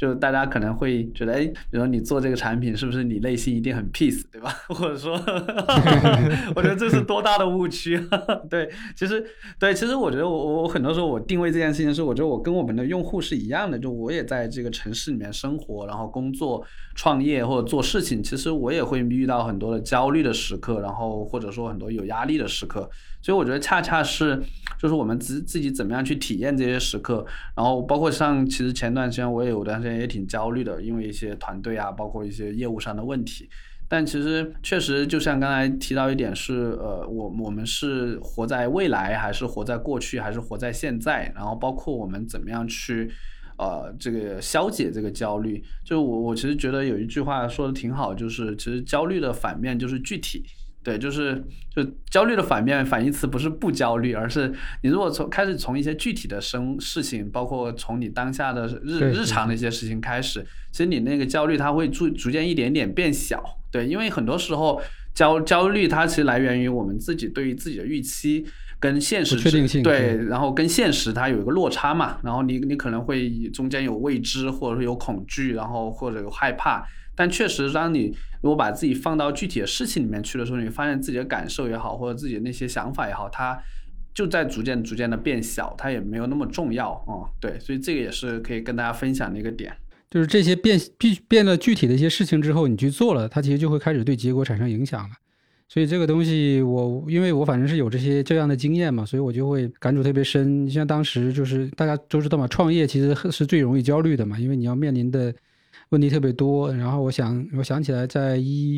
就大家可能会觉得，比如说你做这个产品，是不是你内心一定很 peace， 对吧？或者说，我觉得这是多大的误区。对，其实我觉得我很多时候我定位这件事情是，我觉得我跟我们的用户是一样的，就我也在这个城市里面生活，然后工作、创业或者做事情，其实我也会遇到很多的焦虑的时刻，然后或者说很多有压力的时刻。所以我觉得恰恰是就是我们自己怎么样去体验这些时刻，然后包括像其实前段时间我也有段时间也挺焦虑的，因为一些团队啊，包括一些业务上的问题。但其实确实就像刚才提到一点是我们是活在未来还是活在过去还是活在现在，然后包括我们怎么样去这个消解这个焦虑。就我其实觉得有一句话说的挺好，就是其实焦虑的反面就是具体。对，就焦虑的反义词不是不焦虑，而是你如果开始从一些具体的事情，包括从你当下的日常的一些事情开始，其实你那个焦虑它会逐渐一点点变小。对，因为很多时候焦虑它其实来源于我们自己对于自己的预期跟现实不确定性， 对，然后跟现实它有一个落差嘛，然后你可能会中间有未知，或者说有恐惧，然后或者有害怕。但确实当你如果把自己放到具体的事情里面去的时候，你发现自己的感受也好，或者自己的那些想法也好，它就在逐渐的变小，它也没有那么重要。对，所以这个也是可以跟大家分享的一个点， 就是这些变了具体的一些事情之后你去做了，它其实就会开始对结果产生影响了。所以这个东西因为我反正是有这样的经验嘛，所以我就会感触特别深。像当时就是大家都知道嘛，创业其实是最容易焦虑的嘛，因为你要面临的问题特别多。然后我想起来在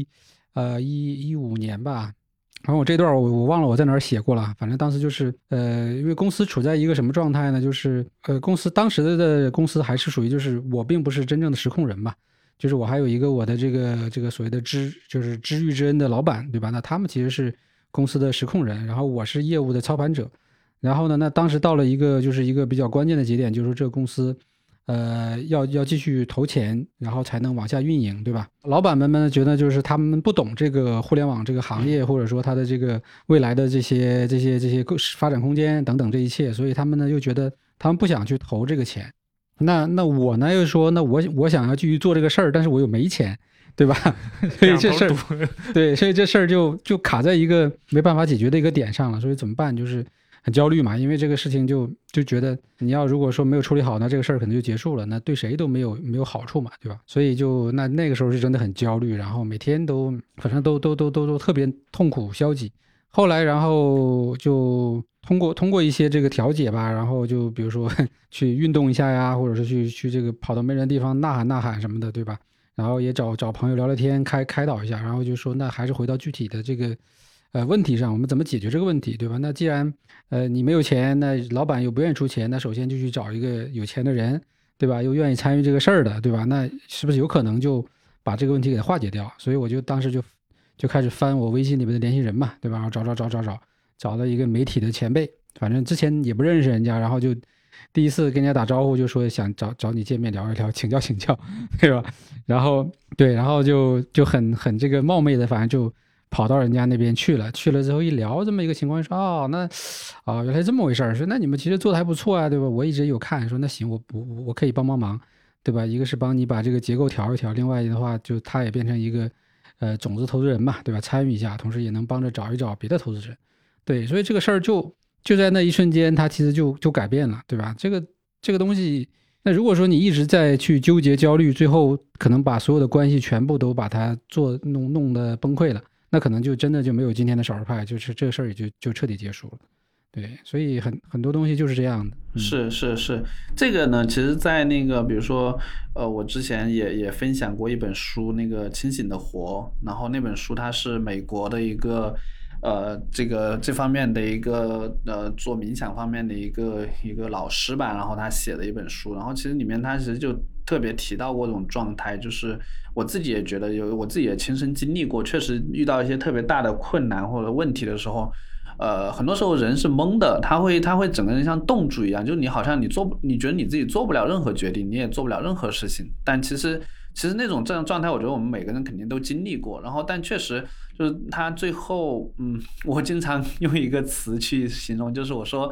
15年吧，然后我这段我忘了我在哪儿写过了，反正当时就是因为公司处在一个什么状态呢，就是当时的公司还是属于就是我并不是真正的实控人嘛，就是我还有一个我的这个所谓的就是知遇之恩的老板，对吧？那他们其实是公司的实控人，然后我是业务的操盘者。然后呢，那当时到了一个比较关键的节点，就是这个公司要继续投钱，然后才能往下运营，对吧？老板们觉得就是他们不懂这个互联网这个行业，或者说它的这个未来的这些发展空间等等这一切，所以他们呢又觉得他们不想去投这个钱。那我呢又说，那我想要继续做这个事儿，但是我又没钱，对吧？所以这事儿对，所以这事儿就卡在一个没办法解决的一个点上了。所以怎么办？就是很焦虑嘛，因为这个事情就觉得你要如果说没有处理好，那这个事儿可能就结束了，那对谁都没有好处嘛，对吧？所以那个时候是真的很焦虑，然后每天都反正都特别痛苦消极。后来然后就通过一些这个调解吧，然后就比如说去运动一下呀，或者是去这个跑到没人的地方呐喊什么的，对吧？然后也找朋友聊聊天，开导一下，然后就说那还是回到具体的这个问题上，我们怎么解决这个问题，对吧？那既然你没有钱，那老板又不愿意出钱，那首先就去找一个有钱的人，对吧？又愿意参与这个事儿的，对吧？那是不是有可能就把这个问题给化解掉？所以我就当时就开始翻我微信里面的联系人嘛，对吧？然后找了一个媒体的前辈，反正之前也不认识人家，然后就第一次跟人家打招呼就说想找你见面聊一聊，请教，对吧？然后就很这个冒昧的，反正就跑到人家那边去了之后一聊这么一个情况，说原来这么回事儿，说那你们其实做的还不错啊，对吧？我一直有看，说那行，我可以帮忙，对吧？一个是帮你把这个结构调一调，另外的话就他也变成一个种子投资人嘛，对吧？参与一下，同时也能帮着找一找别的投资人。对，所以这个事儿就在那一瞬间，它其实就改变了，对吧？这个东西，那如果说你一直在去纠结焦虑，最后可能把所有的关系全部都把它弄得崩溃了，那可能就真的就没有今天的少儿派，就是这个事儿也就彻底结束了。对，所以很多东西就是这样的。 是，这个呢，其实在那个比如说我之前也分享过一本书，那个清醒的活，然后那本书它是美国的一个这方面的一个做冥想方面的一个老师吧，然后他写的一本书，然后其实里面他其实就特别提到过这种状态，就是我自己也觉得我自己也亲身经历过，确实遇到一些特别大的困难或者问题的时候，很多时候人是懵的，他会整个人像冻住一样，就是你好像你觉得你自己做不了任何决定，你也做不了任何事情，但其实那种这样状态，我觉得我们每个人肯定都经历过。然后，但确实就是他最后，我经常用一个词去形容，就是我说，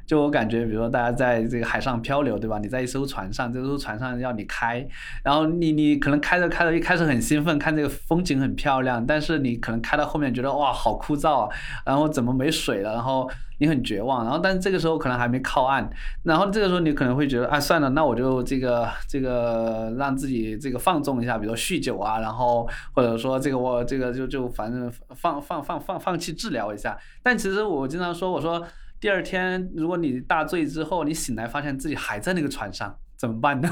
就我感觉，比如说大家在这个海上漂流，对吧？你在一艘船上，这艘船上要你开，然后你可能开着开着，一开始很兴奋，看这个风景很漂亮，但是你可能开到后面觉得哇好枯燥啊，然后怎么没水了，然后你很绝望，然后但是这个时候可能还没靠岸，然后这个时候你可能会觉得啊算了，那我就这个让自己这个放纵一下，比如说酗酒啊，然后或者说我这个就反正放弃治疗一下。但其实我经常说，我说第二天如果你大醉之后，你醒来发现自己还在那个船上，怎么办呢？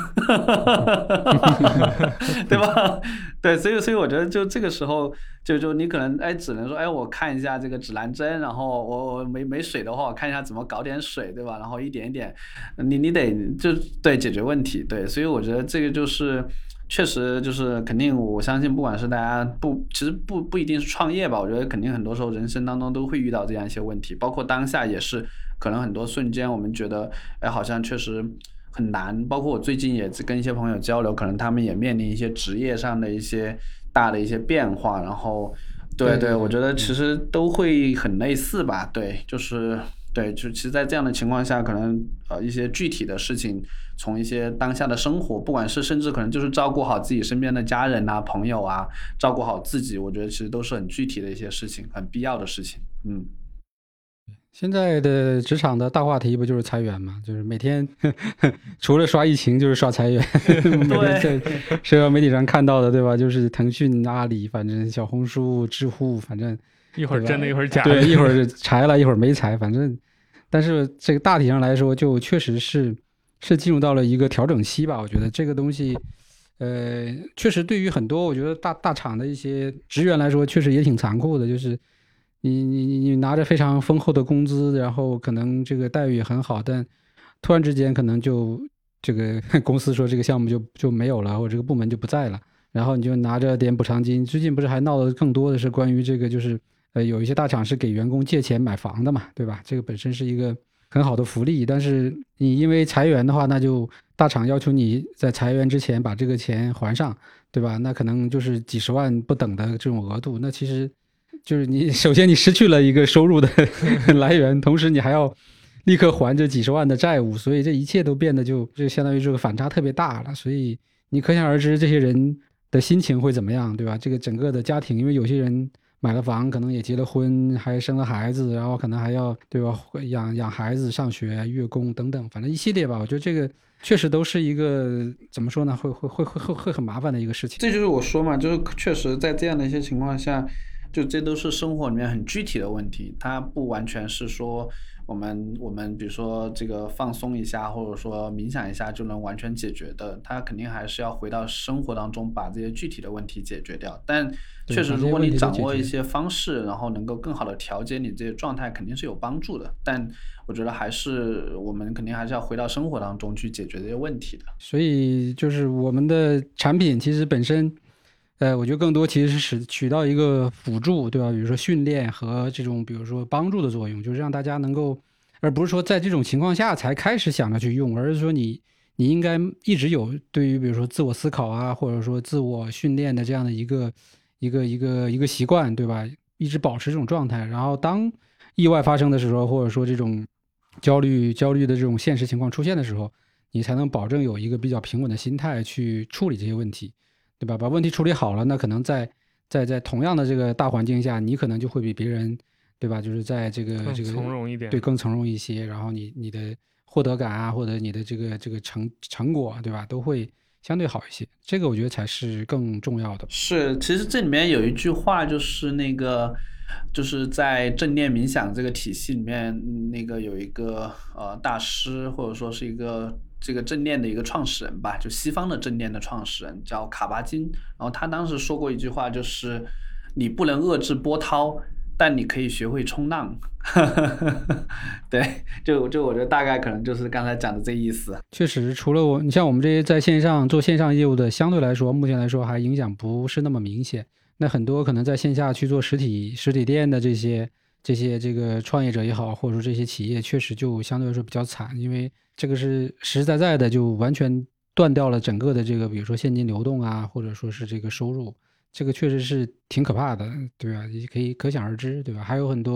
对吧？对，所以我觉得就这个时候就你可能只能说我看一下这个指南针，然后我没水的话，我看一下怎么搞点水，对吧？然后一点一点，你得就对解决问题，对，所以我觉得这个就是确实就是肯定，我相信不管是大家其实不一定是创业吧，我觉得肯定很多时候人生当中都会遇到这样一些问题，包括当下也是，可能很多瞬间我们觉得好像确实很难，包括我最近也跟一些朋友交流，可能他们也面临一些职业上的一些大的一些变化，然后对，我觉得其实都会很类似吧，对，就是对，就其实在这样的情况下，可能一些具体的事情，从一些当下的生活，不管是甚至可能就是照顾好自己身边的家人啊、朋友啊，照顾好自己，我觉得其实都是很具体的一些事情，很必要的事情。 现在的职场的大话题不就是裁员嘛？就是每天除了刷疫情就是刷裁员，每天在社交媒体上看到的，对吧？就是腾讯、阿里，反正小红书、知乎，反正一会儿真的，一会儿假的， 对，一会儿裁了，一会儿没裁，反正。但是这个大体上来说，就确实是进入到了一个调整期吧。我觉得这个东西，确实对于很多我觉得大厂的一些职员来说，确实也挺残酷的，就是。你拿着非常丰厚的工资，然后可能这个待遇也很好，但突然之间可能就这个公司说这个项目就没有了，或者这个部门就不在了，然后你就拿着点补偿金。最近不是还闹得更多的是关于这个，就是有一些大厂是给员工借钱买房的嘛，对吧？这个本身是一个很好的福利，但是你因为裁员的话，那就大厂要求你在裁员之前把这个钱还上，对吧？那可能就是几十万不等的这种额度，那其实。就是你首先你失去了一个收入的来源，同时你还要立刻还这几十万的债务，所以这一切都变得就相当于这个反差特别大了。所以你可想而知这些人的心情会怎么样，对吧？这个整个的家庭，因为有些人买了房，可能也结了婚，还生了孩子，然后可能还要对吧养孩子上学、月供等等，反正一系列吧。我觉得这个确实都是一个怎么说呢，会很麻烦的一个事情。 这就是我说嘛，就是确实在这样的一些情况下。就这都是生活里面很具体的问题，它不完全是说我们比如说这个放松一下，或者说冥想一下就能完全解决的，它肯定还是要回到生活当中把这些具体的问题解决掉。但确实，如果你掌握一些方式，然后能够更好的调节你这些状态，肯定是有帮助的。但我觉得还是我们肯定还是要回到生活当中去解决这些问题的。 所以就是我们的产品其实本身。我觉得更多其实是起到一个辅助，对吧？比如说训练和这种，比如说帮助的作用，就是让大家能够，而不是说在这种情况下才开始想着去用，而是说你应该一直有对于比如说自我思考啊，或者说自我训练的这样的一个习惯，对吧？一直保持这种状态，然后当意外发生的时候，或者说这种焦虑的这种现实情况出现的时候，你才能保证有一个比较平稳的心态去处理这些问题。对吧？把问题处理好了，那可能在同样的这个大环境下，你可能就会比别人，对吧？就是在这个从容一点， 对，更从容一些。然后你的获得感啊，或者你的这个成果，对吧？都会相对好一些。这个我觉得才是更重要的。 是，其实这里面有一句话，就是那个。就是在正念冥想这个体系里面，那个有一个大师，或者说是一个这个正念的一个创始人吧，就西方的正念的创始人叫卡巴金。然后他当时说过一句话，就是你不能遏制波涛，但你可以学会冲浪。对，就我觉得大概可能就是刚才讲的这意思。 确实，除了你像我们这些在线上做线上业务的，相对来说目前来说还影响不是那么明显。那很多可能在线下去做实体店的这些这个创业者也好，或者说这些企业，确实就相对来说比较惨，因为这个是实实在在的就完全断掉了整个的这个比如说现金流动啊，或者说是这个收入，这个确实是挺可怕的，对吧？可想而知，对吧？还有很多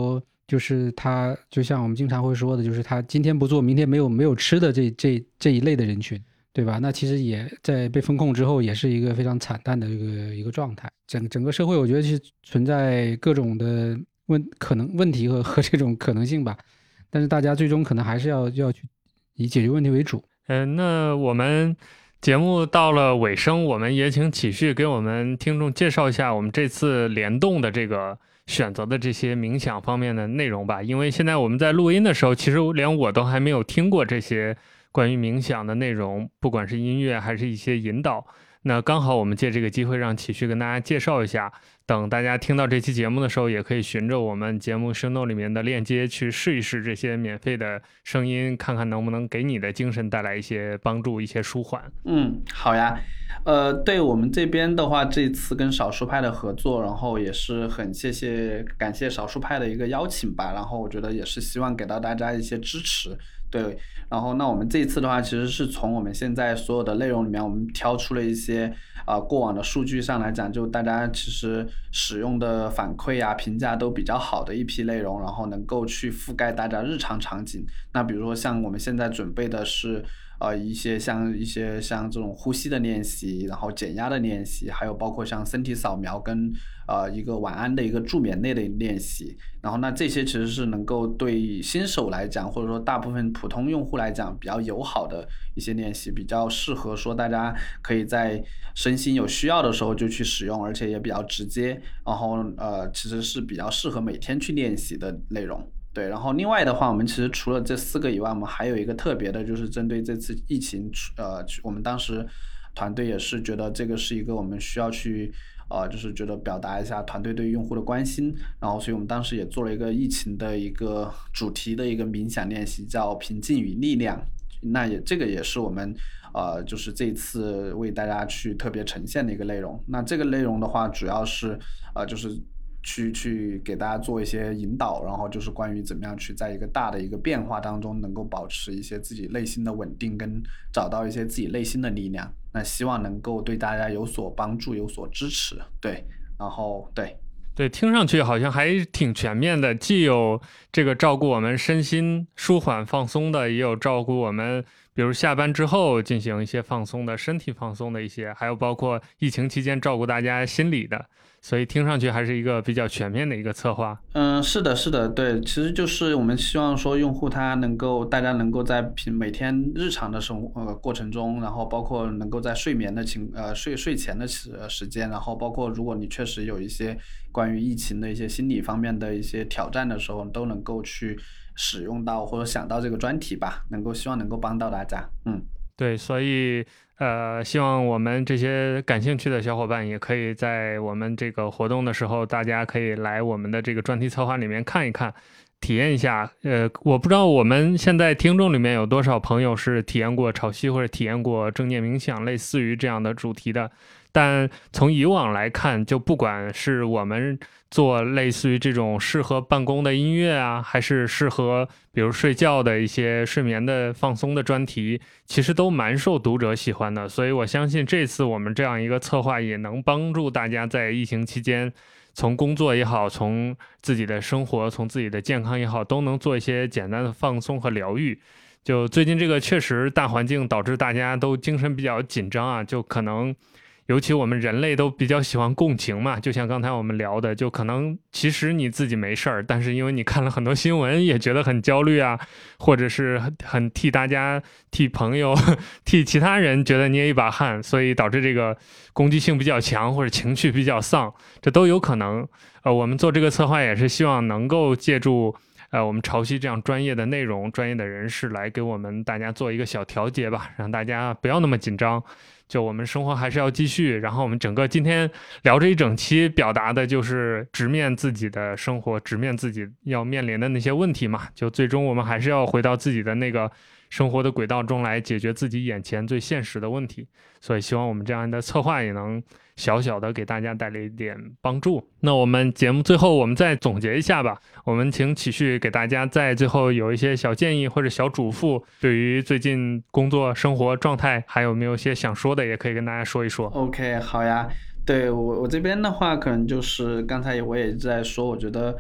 就是他就像我们经常会说的，就是他今天不做，明天没有吃的这一类的人群，对吧？那其实也在被封控之后，也是一个非常惨淡的一个状态。整个社会，我觉得是存在各种的问题和这种可能性吧。但是大家最终可能还是要去以解决问题为主。 那我们节目到了尾声，我们也请启旭给我们听众介绍一下我们这次联动的这个选择的这些冥想方面的内容吧。因为现在我们在录音的时候，其实连我都还没有听过这些关于冥想的内容，不管是音乐还是一些引导。那刚好我们借这个机会让启旭跟大家介绍一下，等大家听到这期节目的时候，也可以循着我们节目 show note 里面的链接去试一试这些免费的声音，看看能不能给你的精神带来一些帮助，一些舒缓。 好呀。对我们这边的话，这次跟少数派的合作，然后也是很感谢少数派的一个邀请吧，然后我觉得也是希望给到大家一些支持。对，然后那我们这一次的话，其实是从我们现在所有的内容里面，我们挑出了一些过往的数据上来讲，就大家其实使用的反馈啊、评价都比较好的一批内容，然后能够去覆盖大家日常场景。那比如说像我们现在准备的是一些像这种呼吸的练习，然后减压的练习，还有包括像身体扫描跟一个晚安的一个助眠类的练习。然后那这些其实是能够对新手来讲，或者说大部分普通用户来讲比较友好的一些练习，比较适合说大家可以在身心有需要的时候就去使用，而且也比较直接，然后其实是比较适合每天去练习的内容。对，然后另外的话，我们其实除了这4个以外，我们还有一个特别的，就是针对这次疫情，我们当时团队也是觉得这个是一个我们需要去，就是觉得表达一下团队对用户的关心，然后所以我们当时也做了一个疫情的一个主题的一个冥想练习，叫平静与力量。那这个也是我们就是这一次为大家去特别呈现的一个内容。那这个内容的话，主要是就是去给大家做一些引导，然后就是关于怎么样去在一个大的一个变化当中能够保持一些自己内心的稳定，跟找到一些自己内心的力量。那希望能够对大家有所帮助，有所支持。对，然后对，听上去好像还挺全面的，既有这个照顾我们身心舒缓放松的，也有照顾我们比如下班之后进行一些放松的身体放松的一些，还有包括疫情期间照顾大家心理的，所以听上去还是一个比较全面的一个策划。 是的，对，其实就是我们希望说用户大家能够在每天日常的过程中，然后包括能够在睡眠的睡前的时间，然后包括如果你确实有一些关于疫情的一些心理方面的一些挑战的时候，都能够去使用到或者想到这个专题吧，希望能够帮到大家。 对，所以希望我们这些感兴趣的小伙伴也可以在我们这个活动的时候，大家可以来我们的这个专题策划里面看一看，体验一下。我不知道我们现在听众里面有多少朋友是体验过潮汐或者体验过正念冥想类似于这样的主题的，但从以往来看，就不管是我们做类似于这种适合办公的音乐啊，还是适合比如睡觉的一些睡眠的放松的专题，其实都蛮受读者喜欢的。所以我相信这次我们这样一个策划也能帮助大家在疫情期间，从工作也好，从自己的生活，从自己的健康也好，都能做一些简单的放松和疗愈。就最近这个确实大环境导致大家都精神比较紧张啊，就可能尤其我们人类都比较喜欢共情嘛，就像刚才我们聊的，就可能其实你自己没事儿，但是因为你看了很多新闻也觉得很焦虑啊，或者是很替大家、替朋友、替其他人觉得捏一把汗，所以导致这个攻击性比较强或者情绪比较丧，这都有可能。我们做这个策划也是希望能够借助我们潮汐这样专业的内容、专业的人士来给我们大家做一个小调节吧，让大家不要那么紧张。就我们生活还是要继续，然后我们整个今天聊这一整期表达的就是直面自己的生活，直面自己要面临的那些问题嘛，就最终我们还是要回到自己的那个生活的轨道中来解决自己眼前最现实的问题。所以希望我们这样的策划也能小小的给大家带来一点帮助。那我们节目最后我们再总结一下吧，我们请启旭给大家在最后有一些小建议或者小嘱咐，对于最近工作生活状态还有没有些想说的，也可以跟大家说一说。 OK， 好呀。对，我这边的话可能就是刚才我也一直在说，我觉得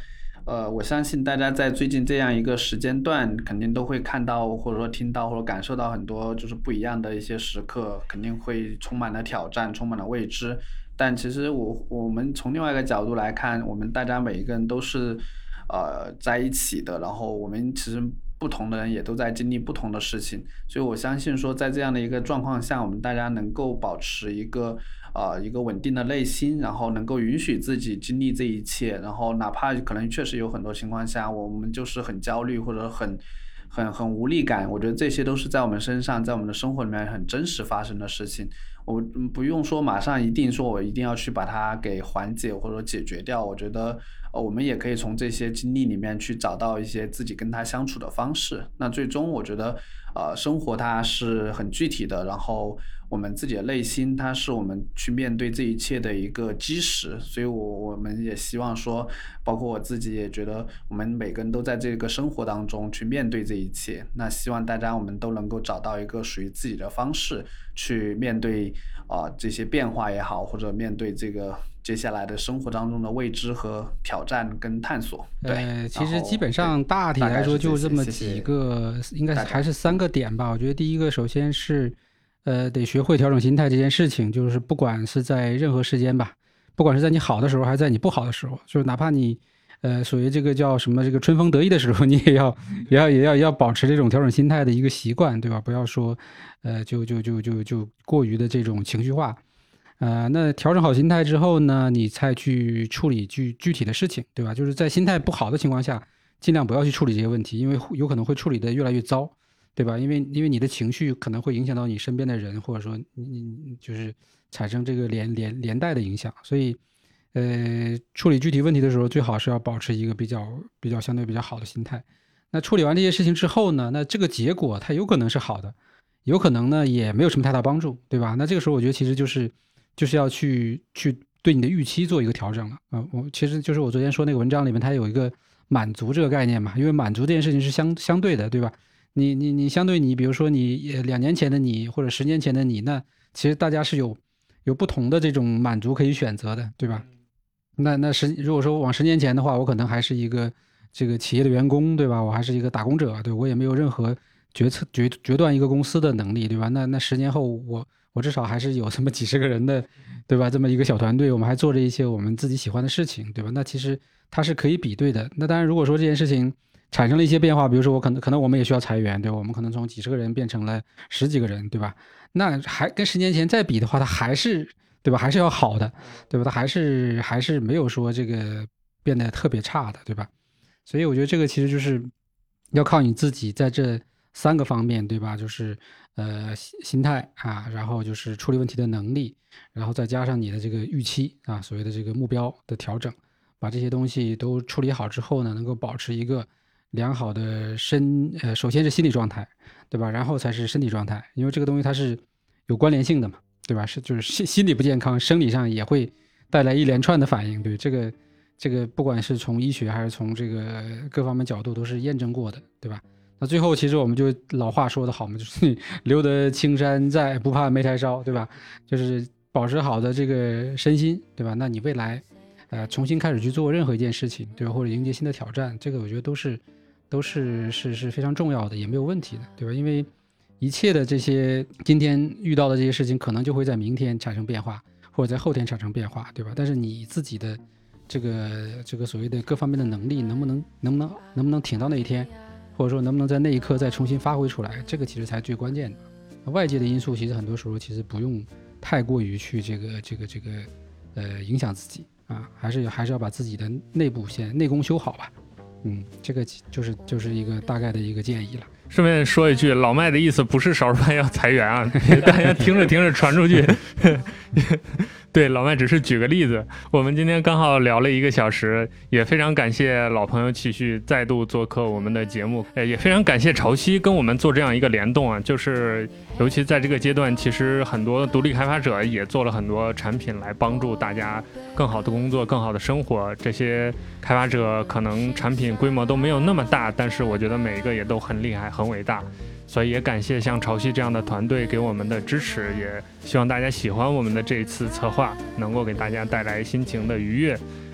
我相信大家在最近这样一个时间段，肯定都会看到或者说听到或者感受到很多就是不一样的一些时刻，肯定会充满了挑战，充满了未知。但其实我们从另外一个角度来看，我们大家每一个人都是在一起的，然后我们其实不同的人也都在经历不同的事情，所以我相信说在这样的一个状况下，我们大家能够保持一个稳定的内心，然后能够允许自己经历这一切，然后哪怕可能确实有很多情况下我们就是很焦虑或者很无力感，我觉得这些都是在我们身上，在我们的生活里面很真实发生的事情。我不用说马上一定说我一定要去把它给缓解或者解决掉，我觉得我们也可以从这些经历里面去找到一些自己跟他相处的方式。那最终我觉得生活它是很具体的，然后我们自己的内心它是我们去面对这一切的一个基石，所以我们也希望说，包括我自己也觉得我们每个人都在这个生活当中去面对这一切，那希望大家我们都能够找到一个属于自己的方式去面对这些变化也好，或者面对这个接下来的生活当中的未知和挑战跟探索。对， 其实基本上大体来说就这么几个，应该还是3个点吧。我觉得第一个，首先是得学会调整心态这件事情，就是不管是在任何时间吧，不管是在你好的时候还是在你不好的时候，就是哪怕你属于这个叫什么这个春风得意的时候，你也要保持这种调整心态的一个习惯，对吧？不要说就过于的这种情绪化。那调整好心态之后呢，你才去处理具体的事情，对吧？就是在心态不好的情况下，尽量不要去处理这些问题，因为有可能会处理的越来越糟，对吧？因为你的情绪可能会影响到你身边的人，或者说你就是产生这个连带的影响，所以处理具体问题的时候，最好是要保持一个比较相对比较好的心态。那处理完这些事情之后呢，那这个结果它有可能是好的，有可能呢也没有什么太大帮助，对吧？那这个时候我觉得其实就是要去对你的预期做一个调整了。我其实就是我昨天说那个文章里面，它有一个满足这个概念嘛，因为满足这件事情是相对的，对吧？你相对你，比如说你2年前的你或者10年前的你，那其实大家是有不同的这种满足可以选择的，对吧？那如果说往10年前的话，我可能还是一个这个企业的员工，对吧？我还是一个打工者，对，我也没有任何决断一个公司的能力，对吧？那10年后我至少还是有这么几十个人的，对吧？这么一个小团队，我们还做着一些我们自己喜欢的事情，对吧？那其实它是可以比对的。那当然，如果说这件事情产生了一些变化，比如说我可能我们也需要裁员，对吧？我们可能从几十个人变成了10几个人，对吧？那还跟10年前再比的话，它还是，对吧？还是要好的，对吧？它还是没有说这个变得特别差的，对吧？所以我觉得这个其实就是要靠你自己在这3个方面，对吧？就是心态啊，然后就是处理问题的能力，然后再加上你的这个预期啊，所谓的这个目标的调整，把这些东西都处理好之后呢，能够保持一个良好的首先是心理状态，对吧？然后才是身体状态，因为这个东西它是有关联性的嘛，对吧？就是心理不健康，生理上也会带来一连串的反应，对，这个不管是从医学还是从这个各方面角度都是验证过的，对吧？那最后其实我们就老话说的好嘛，就是留得青山在，不怕没柴烧，对吧？就是保持好的这个身心，对吧？那你未来重新开始去做任何一件事情，对吧？或者迎接新的挑战，这个我觉得都是非常重要的，也没有问题的，对吧？因为一切的这些今天遇到的这些事情，可能就会在明天产生变化，或者在后天产生变化，对吧？但是你自己的这个所谓的各方面的能力能不能挺到那一天，或者说能不能在那一刻再重新发挥出来，这个其实才最关键的。外界的因素其实很多时候其实不用太过于去这个影响自己啊，还是要把自己的内部先内功修好吧。这个就是一个大概的一个建议了。 顺便说一句，老麦的意思不是少数派要裁员啊，大家听着传出去。对，老麦只是举个例子。我们今天刚好聊了1个小时，也非常感谢老朋友启旭再度做客我们的节目，也非常感谢潮汐跟我们做这样一个联动啊。就是尤其在这个阶段，其实很多独立开发者也做了很多产品来帮助大家更好的工作、更好的生活。这些开发者可能产品规模都没有那么大，但是我觉得每一个也都很厉害、很伟大。所以也感谢像潮汐这样的团队给我们的支持，也希望大家喜欢我们的这一次策划，能够给大家带来心情的愉悦，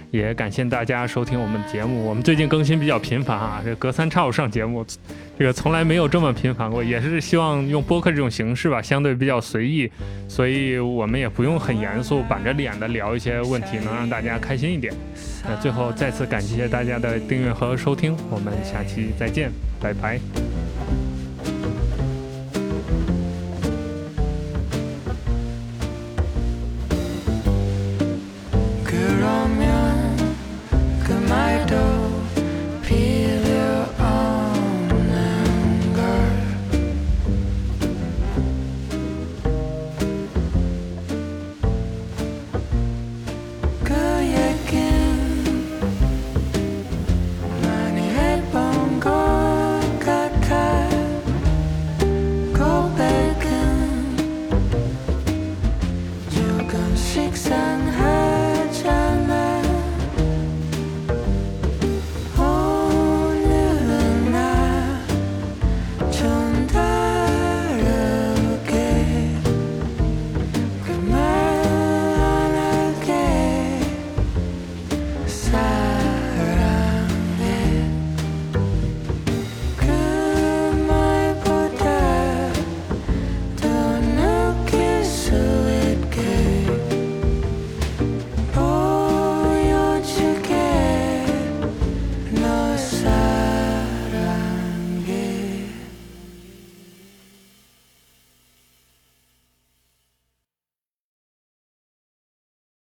也感谢大家收听我们节目。我们最近更新比较频繁啊，这隔三差五上节目，这个从来没有这么频繁过。也是希望用播客这种形式吧，相对比较随意，所以我们也不用很严肃板着脸的聊一些问题，能让大家开心一点。最后再次感谢大家的订阅和收听，我们下期再见，拜拜。